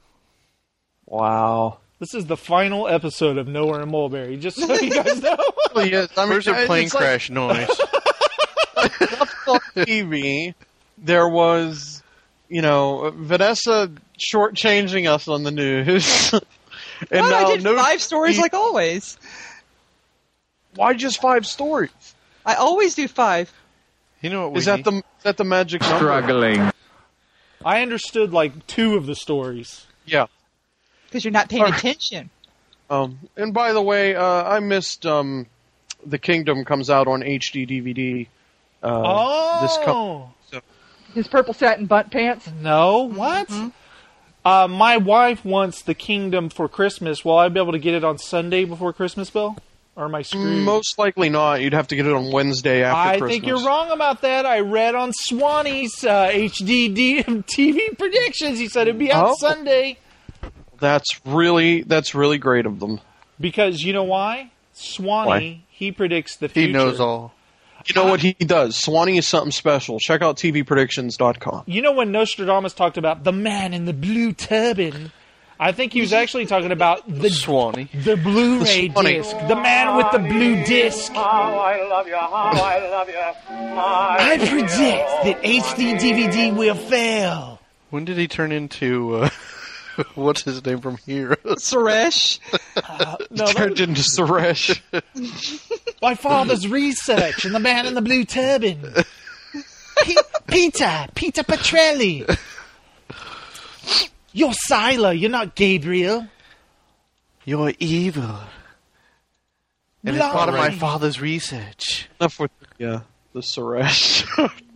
Wow. This is the final episode of Nowhere in Mulberry, just so you guys know. Really is. I mean, Where's a it's plane like- crash noise? on T V, there was, you know, Vanessa shortchanging us on the news. and Well, now I did no five stories T V like always. Why just five stories? I always do five. You know what we Is that need? the is that the magic number? Struggling. I understood like two of the stories. Yeah. Because you're not paying attention. Um, and by the way, uh, I missed um, The Kingdom comes out on H D D V D. Uh, oh! This com- so. His purple satin butt pants. No, what? Mm-hmm. Uh, my wife wants The Kingdom for Christmas. Will I be able to get it on Sunday before Christmas, Bill? Or am I screwed? Most likely not. You'd have to get it on Wednesday after I Christmas. think you're wrong about that. I read on Swanee's uh, H D D T V predictions. He said it'd be out Oh. Sunday. That's really that's really great of them. Because you know why? Swanee, Why? he predicts the future. He knows all. You know what he does? Swanee is something special. Check out T V predictions dot com. You know when Nostradamus talked about the man in the blue turban? I think he was actually talking about the Swanee. the Blu-ray The Swanee. disc, the man with the blue disc. How I love you, how I love you. I predict that H D D V D will fail. When did he turn into, uh, what's his name from Heroes? Suresh. Uh, no, Turned into Suresh. my father's research and the man in the blue turban. P- Peter, Peter Petrelli. You're Sila, you're not Gabriel. You're evil. And it's part of my father's research. Enough with yeah, the Suresh.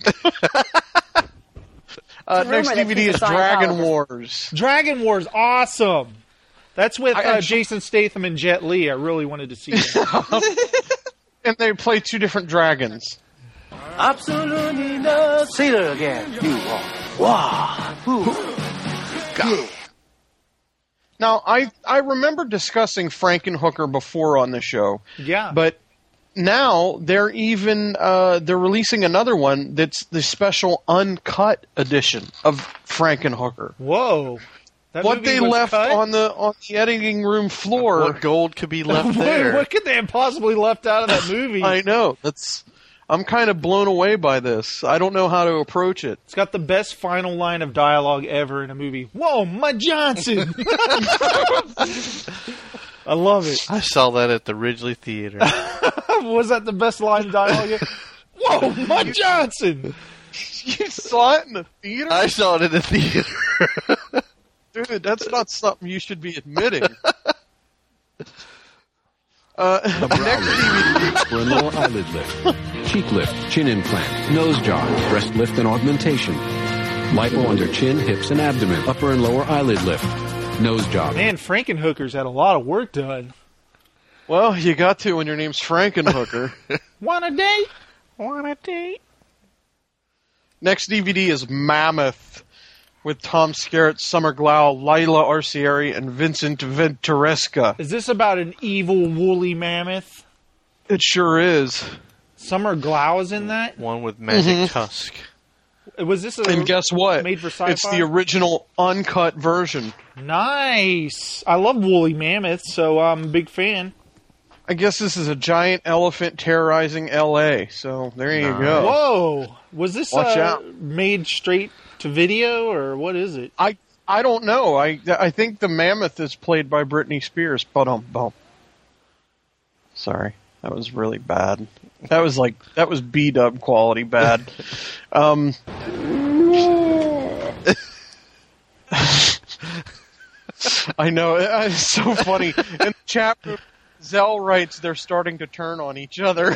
uh, rumor next that D V D he's is a Dragon Scientologist. Wars. Dragon Wars, awesome. That's with I uh, actually- Jason Statham and Jet Li. I really wanted to see that. And they play two different dragons. Absolutely no. Say that again. You are. Wow. Now, I I remember discussing Frankenhooker before on the show, Yeah. but now they're even uh, they're releasing another one that's the special uncut edition of Frankenhooker. Whoa. That What movie they was left cut? on the on the editing room floor. What gold could be left what, there? what could they have possibly left out of that movie? I know. That's I'm kind of blown away by this. I don't know how to approach it. It's got the best final line of dialogue ever in a movie. Whoa, my Johnson! I love it. I saw that at the Ridgely Theater. Was that the best line of dialogue ever? Whoa, my Johnson! You saw it in the theater? I saw it in the theater. Dude, that's not something you should be admitting. Uh, The brow lift for a lower eyelid lift, cheek lift, chin implant, nose job, breast lift and augmentation, lipo under chin, hips, and abdomen, upper and lower eyelid lift, nose job. Man, Frankenhooker's had a lot of work done. well, you got to when your name's Frankenhooker. Want a date? Want a date? Next D V D is Mammoth with Tom Skerritt, Summer Glau, Lila Arcieri, and Vincent Venturesca. Is this about an evil woolly mammoth? It sure is. Summer Glau is in that? One with magic Mhm. tusk. Was this a And guess what? made for sci-fi? It's the original uncut version. Nice. I love woolly mammoths, so I'm a big fan. I guess this is a giant elephant terrorizing L A, so there you go. Whoa. Was this Watch uh, out. made straight to video, or what is it? I I don't know. I I think the mammoth is played by Britney Spears. But um, bum. Sorry, that was really bad. That was like that was B-dub quality bad. um. I know, it's so funny. In the chat room, Zell writes they're starting to turn on each other.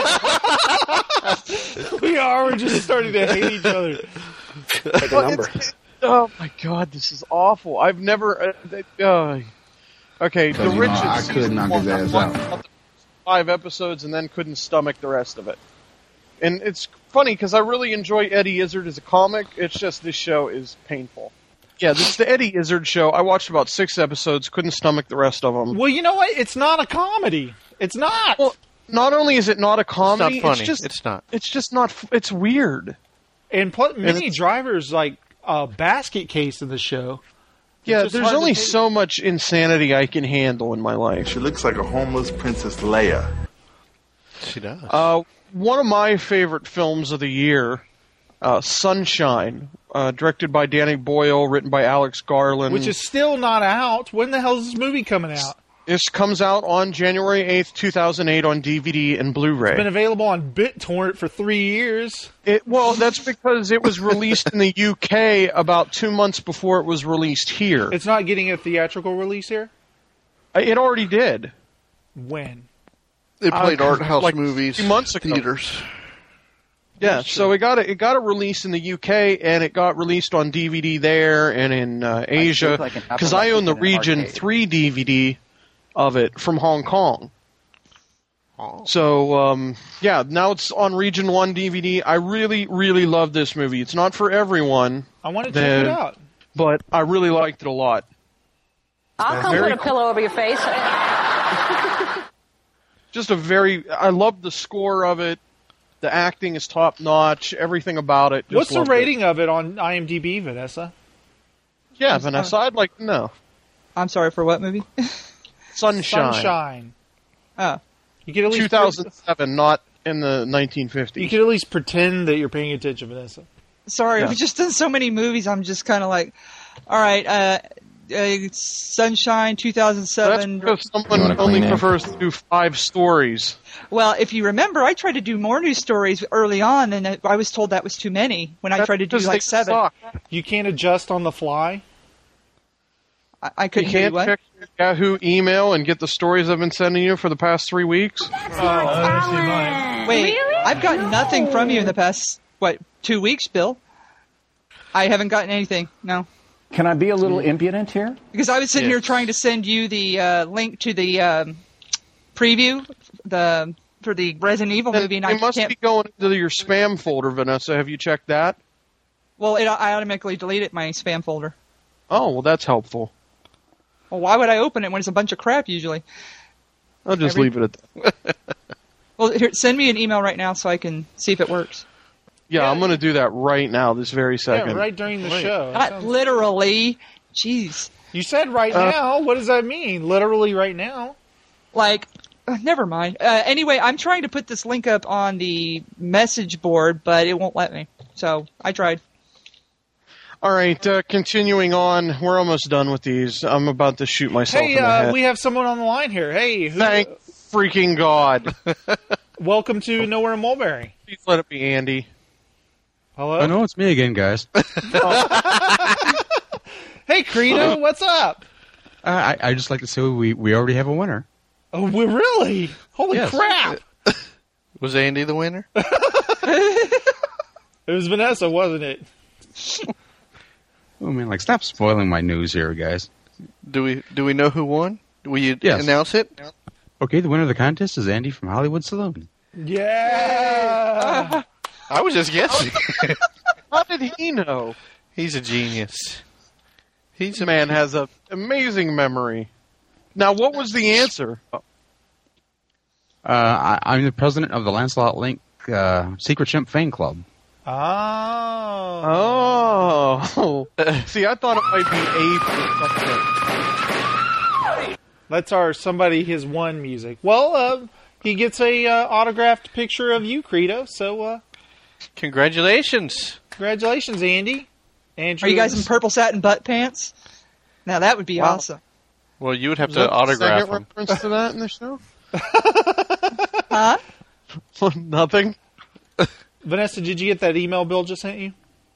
We are. We're just starting to hate each other. Like a number. Oh my god, this is awful. I've never. Uh, uh, okay, the you know, Richards. I could knock his ass out. Five episodes and then couldn't stomach the rest of it. And it's funny because I really enjoy Eddie Izzard as a comic. It's just this show is painful. Yeah, this is the Eddie Izzard show. I watched about six episodes, couldn't stomach the rest of them. Well, you know what? It's not a comedy. It's not. Well, not only is it not a comedy, It's not funny. just It's not. It's just not. f- It's weird. And plus, Minnie it's- Driver's like a basket case in the show. Yeah, just there's hard to only take. so much insanity I can handle in my life. She looks like a homeless Princess Leia. She does. Uh, one of my favorite films of the year, uh, Sunshine, uh, directed by Danny Boyle, written by Alex Garland. Which is still not out. When the hell is this movie coming out? This comes out on January eighth, two thousand eight on D V D and Blu-ray. It's been available on BitTorrent for three years. It, well, that's because it was released in the U K about two months before it was released here. It's not getting a theatrical release here? It already did. When? They played Uh, art house like movies, two months ago. theaters. Yeah, so it got a, it got a release in the U K and it got released on D V D there and in uh, Asia like an because I own the apple in an Region arcade. three D V D of it from Hong Kong. So um, yeah, now it's on Region one D V D. I really, really love this movie. It's not for everyone. I want to The- check it out. But I really liked it a lot. I'll come Very put a pillow over your face. Just a very, I love the score of it. The acting is top notch. Everything about it. Just What's the loved rating It. of it on IMDb, Vanessa? Yeah, Vanessa, I'd like to know. I'm sorry, for what movie? Sunshine. Sunshine. Oh. You could at least two thousand seven, not in the nineteen fifties. You could at least pretend that you're paying attention, Vanessa. Sorry, Yeah. we've just done so many movies. I'm just kind of like, all right, uh, uh, Sunshine, two thousand seven. That's because someone only prefers to do five stories. Well, if you remember, I tried to do more news stories early on, and I I was told that was too many when I That's tried to do because like they seven. suck. You can't adjust on the fly? I, I You couldn't hear you, can't what? check your Yahoo email and get the stories I've been sending you for the past three weeks? Wait, I've gotten nothing from you in the past, what, two weeks, Bill? I haven't gotten anything, no. Can I be a little impudent here? Because I was sitting Yes. here trying to send you the uh, link to the um, preview the for the Resident Evil movie, and I It must can't. be going into your spam folder, Vanessa. Have you checked that? Well, it, I automatically deleted my spam folder. Oh, well, that's helpful. Well, why would I open it when it's a bunch of crap usually? I'll just Every- leave it at that. Well, here, send me an email right now so I can see if it works. Yeah, I'm going to do that right now, this very second. Yeah, right during the show. That Not sounds- literally. Jeez. You said right Uh, now. What does that mean? Literally right now? Like, uh, never mind. Uh, anyway, I'm trying to put this link up on the message board, but it won't let me. So I tried. All right, uh, continuing on. We're almost done with these. I'm about to shoot myself Hey, in the uh, head. we have someone on the line here. Hey, who, Thank freaking God. welcome to Nowhere in Mulberry. Please let it be Andy. Hello? I know it's me again, guys. Hey, Credo, what's up? Uh, I I just like to say we we already have a winner. Oh, we really? Holy Yes. crap! Was Andy the winner? It was Vanessa, wasn't it? Oh man, like stop spoiling my news here, guys. Do we do we know who won? Will you Yes. announce it? Okay, the winner of the contest is Andy from Hollywood Saloon. Yeah! I was just guessing. How did he know? He's a genius. He's a man has an amazing memory. Now, what was the answer? Uh, I, I'm the president of the Lancelot Link uh, Secret Chimp Fan Club. Oh. Oh. See, I thought it might be A for something. That's our Somebody Has Won music. Well, uh, he gets a uh, autographed picture of you, Credo, so... Uh, Congratulations. Congratulations, Andy. Andrew Are you guys in purple satin butt pants? Now, that would be Wow. awesome. Well, you would have Is to that the autograph second him. reference to that in the show? Huh? Nothing. Vanessa, did you get that email Bill just sent you?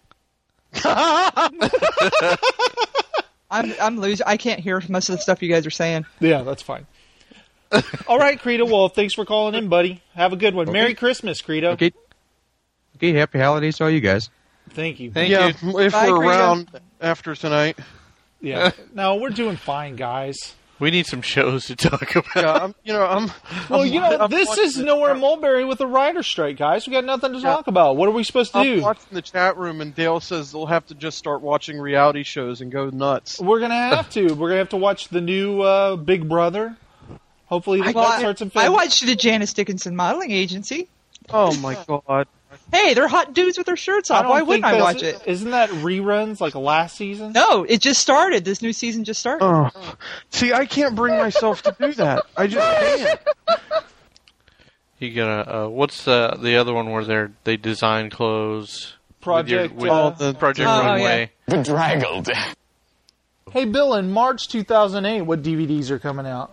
I'm I'm losing. I can't hear most of the stuff you guys are saying. Yeah, that's fine. All right, Credo. Well, thanks for calling in, buddy. Have a good one. Okay. Merry Christmas, Credo. Okay. Okay, happy holidays to all you guys. Thank you. Thank yeah, you. if Bye, we're Credo. around after tonight. Yeah. No, we're doing fine, guys. We need some shows to talk about. Yeah, I'm, you know, I'm. Well, I'm, you know, I'm this watching is the Nowhere chat- Mulberry with a writer strike, guys. We got nothing to Yeah. talk about. What are we supposed to I'm do? watching the chat room, and Dale says they'll have to just start watching reality shows and go nuts. We're gonna have to. We're gonna have to watch the new uh, Big Brother. Hopefully, that Well, I, starts in I February. watched the Janice Dickinson modeling agency. Oh my god! Hey, they're hot dudes with their shirts I off. don't Why think wouldn't I that's- watch it? Isn't that reruns like last season? No, it just started. This new season just started. Oh, see, I can't bring myself to do that. I just can't. You gotta. Uh, what's the the other one where they they design clothes? Project, With your, uh, with the Project Oh, Runway. Bedraggled. Hey, Bill, in March two thousand eight, what D V Ds are coming out?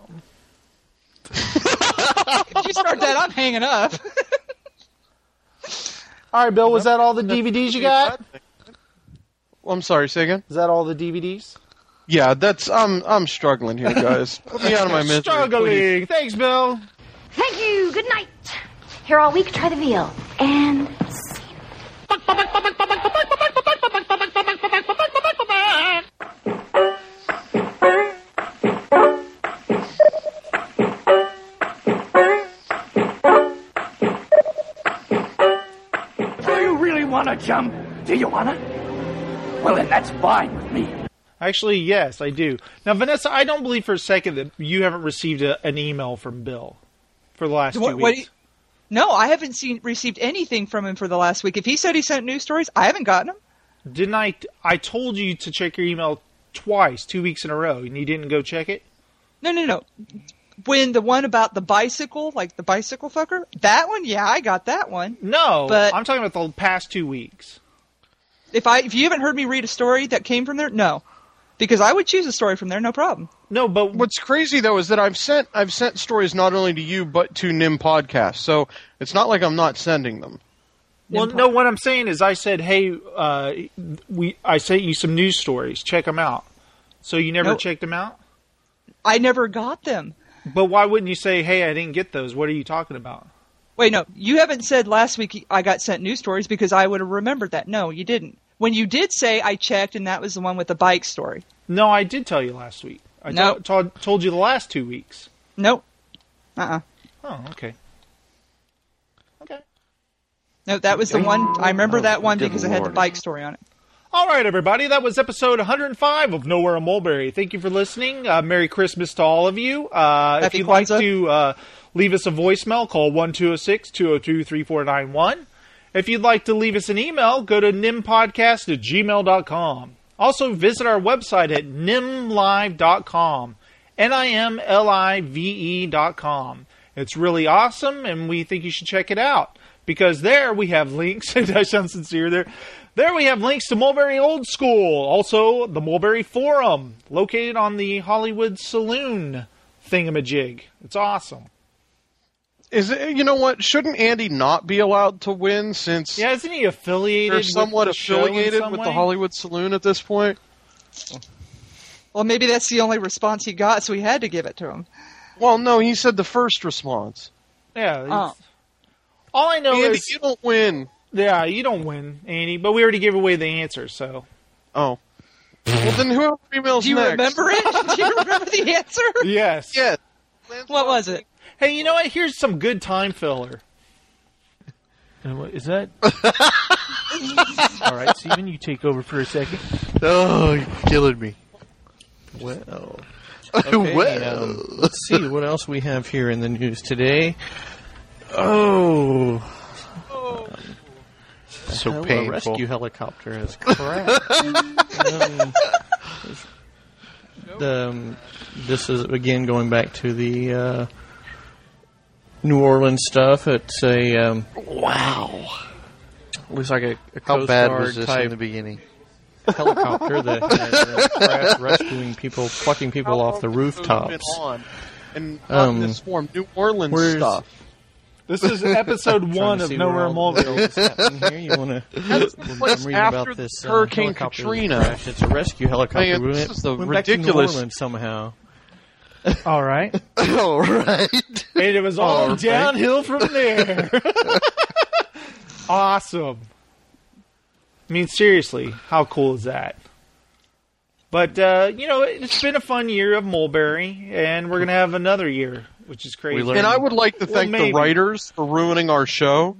If you start that, I'm hanging up. All right, Bill, was that all the D V Ds you got? Well, I'm sorry, say again. Is that all the D V Ds? Yeah, that's I'm I'm struggling here, guys. Put me out of my misery. Struggling. please. Thanks, Bill. Thank you. Good night. Here all week, try the veal. And Do you really want to jump? Do you want to? Well, then that's fine with me. Actually, yes, I do. Now, Vanessa, I don't believe for a second that you haven't received a, an email from Bill for the last What- two what weeks. do No, I haven't seen received anything from him for the last week. If he said he sent news stories, I haven't gotten them. Didn't I? I told you to check your email twice, two weeks in a row, and you didn't go check it? No, no, no. When the one about the bicycle, like the bicycle fucker, that one, yeah, I got that one. No, But- I'm talking about the past two weeks. If I if you haven't heard me read a story that came from there, no, because I would choose a story from there, no problem. No, but What's crazy though is that I've sent I've sent stories not only to you but to N I M Podcast, so it's not like I'm not sending them. Well, no, what I'm saying is I said, hey, uh, we I sent you some news stories. Check them out. So you never No. checked them out? I never got them. But why wouldn't you say, hey, I didn't get those? What are you talking about? Wait, no, you haven't said last week I got sent news stories because I would have remembered that. No, you didn't. When you did say I checked, and that was the one with the bike story. No, I did tell you last week. I Nope. to- told told you the last two weeks. Nope. Uh-uh. Oh, okay. No, that was the one. I remember that one good because I had the Lord. bike story on it. All right, everybody. That was episode one hundred five of Nowhere in Mulberry. Thank you for listening. Uh, Merry Christmas to all of you. Uh, if Happy you'd like Kwanzaa. to uh, leave us a voicemail, call one two zero six, two zero two, three four nine one. If you'd like to leave us an email, go to nimpodcast at gmail dot com. Also, visit our website at nimlive dot com. N I M L I V E dot com. It's really awesome, and we think you should check it out. Because there we have links. I sound sincere there. There we have links to Mulberry Old School. Also, the Mulberry Forum, located on the Hollywood Saloon thingamajig. It's awesome. Is it? You know what? Shouldn't Andy not be allowed to win since Yeah, isn't he affiliated they're with somewhat the show in affiliated some with way? the Hollywood Saloon at this point? Well, maybe that's the only response he got, so he had to give it to him. Well, no, he said the first response. Yeah. it's- Oh. All I know Andy, is you don't win. Yeah, you don't win, Andy. But we already gave away the answer, so. Oh. Well, then whoever emails Do you next? remember it? Do you remember the answer? Yes. Yes. What was it? Hey, you know what? Here's some good time filler. And what- Is that? All right, Steven, you take over for a second. Oh, you're killing me. Well, Okay, well. um, let's see what else we have here in the news today. Oh, um, So hell, painful. A rescue helicopter has crashed. um, the, um, this is again going back to the uh, New Orleans stuff. It's a um, wow. Looks like a, a How Coast bad Guard was this type in the beginning? helicopter that had uh, crashed, rescuing people, plucking people How off the long has this rooftops. been on? And Um, on this form, New Orleans where's- stuff. This is episode Trying one to of see Nowhere where all the Mobile. is happening here. You want to? I'm reading after about this uh, Hurricane helicopter that Katrina. crashed. It's a rescue helicopter. Man, we this went, is the went ridiculous- back to New Orleans somehow. All right. All right. And it was all, All right. downhill from there. Awesome. I mean, seriously, how cool is that? But, uh, you know, it's been a fun year of Mulberry, and we're going to have another year, which is crazy. And I would like to Well, thank the maybe. writers for ruining our show.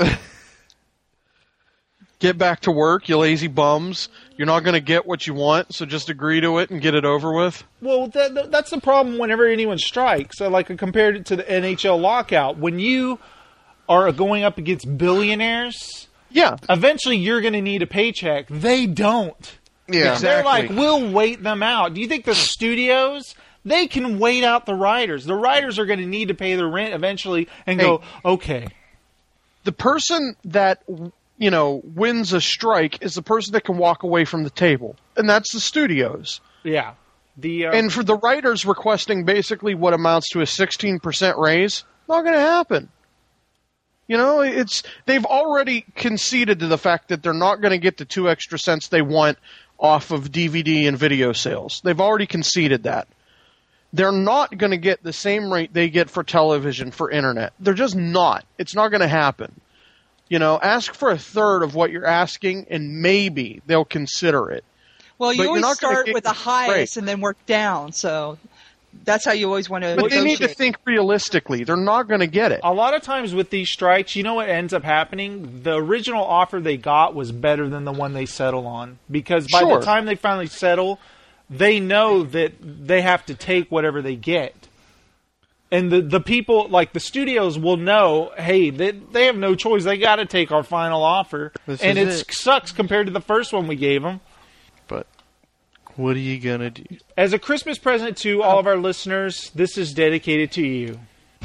Get back to work, you lazy bums. You're not going to get what you want, so just agree to it and get it over with. Well, that, that- that's the problem whenever anyone strikes. So, like, I compared it to the N H L lockout. When you are going up against billionaires, yeah, eventually you're going to need a paycheck. They don't. Yeah, They're exactly. like, we'll wait them out. Do you think the studios, they can wait out the writers? The writers are going to need to pay their rent eventually and Hey. go, okay. The person that, you know, wins a strike is the person that can walk away from the table, and that's the studios. Yeah. The uh, And for the writers requesting basically what amounts to a sixteen percent raise, not going to happen. You know, it's they've already conceded to the fact that they're not going to get the two extra cents they want off of D V D and video sales. They've already conceded that. They're not going to get the same rate they get for television, for internet. They're just not. It's not going to happen. You know, ask for a third of what you're asking, and maybe they'll consider it. Well, you But you're always not gonna start get with the the highest break. and then work down. So that's how you always want to But they need to negotiate. think realistically. They're not going to get it. A lot of times with these strikes, you know what ends up happening? The original offer they got was better than the one they settle on. Because by Sure. the time they finally settle, they know that they have to take whatever they get. And the, the people, like the studios, will know, hey, they, they have no choice. They got to take our final offer. This and is it it. sucks compared to the first one we gave them. But what are you going to do? As a Christmas present to all of our listeners, this is dedicated to you.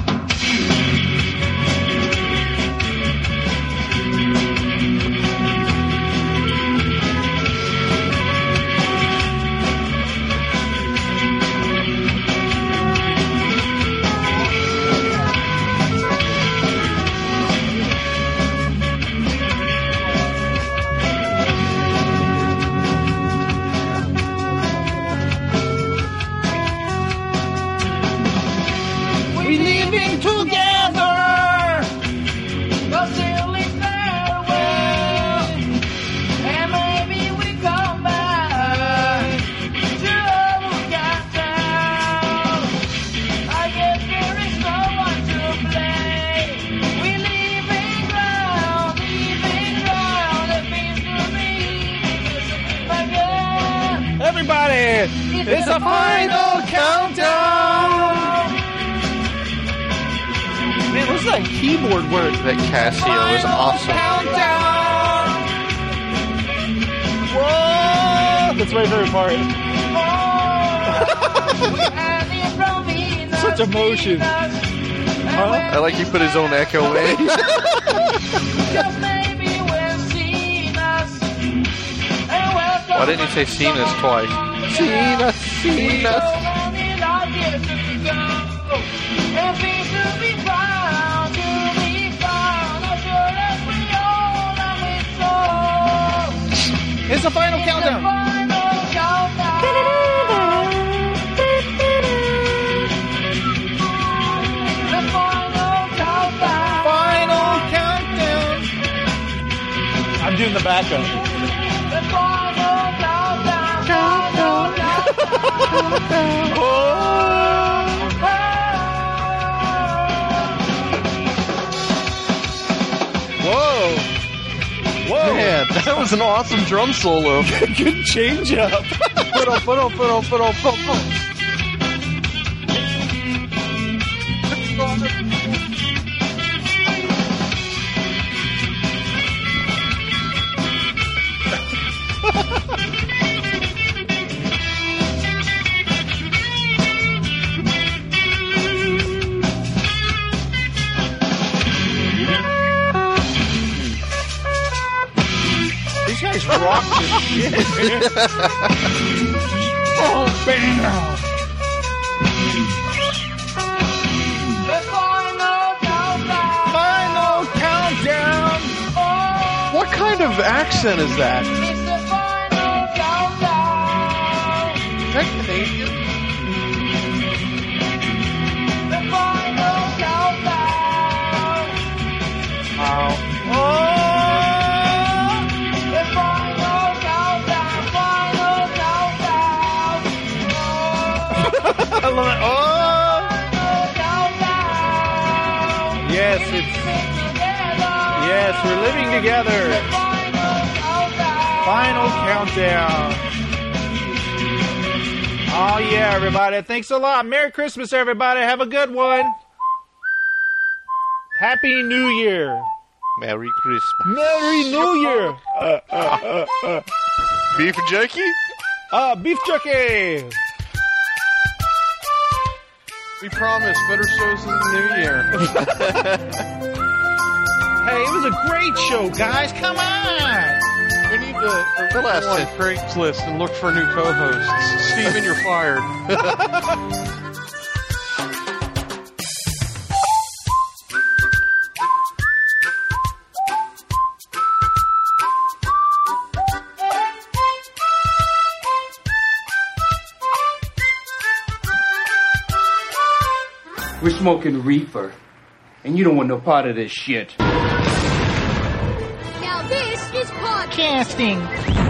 We're living together. The silly farewell. And maybe we come back to Overcast. I guess there is no one to blame. We're leaving ground, leaving ground. It means to me again. Everybody, it's the final countdown. Man, what's that keyboard work? That Casio is awesome. Countdown. Whoa! That's my favorite part. Such emotion. Huh? I like he put his own echo in. Why didn't he say seen us twice? Seen us, seen us. It's the final countdown. Final countdown. I'm doing the backup. Whoa! Whoa! Man. man, that was an awesome drum solo. Good change up. Put on, put on, put on, put on, put on. These guys rock this shit, man. Oh, bam! Final countdown. What kind of accent is that? Is that Canadian? Wow. Oh! I love it. Oh! Yes, it's. Yes, we're living together. Final countdown. Oh, yeah, everybody. Thanks a lot. Merry Christmas, everybody. Have a good one. Happy New Year. Merry Christmas. Merry New Year. Uh, uh, uh, uh. Beef jerky? Uh, beef jerky. We promise better shows in the new year. Hey, it was a great show, guys. Come on. We need to The last go on hit. Craigslist and look for new co-hosts. Steven, you're fired. We're smoking reefer, and you don't want no part of this shit. Now this is podcasting.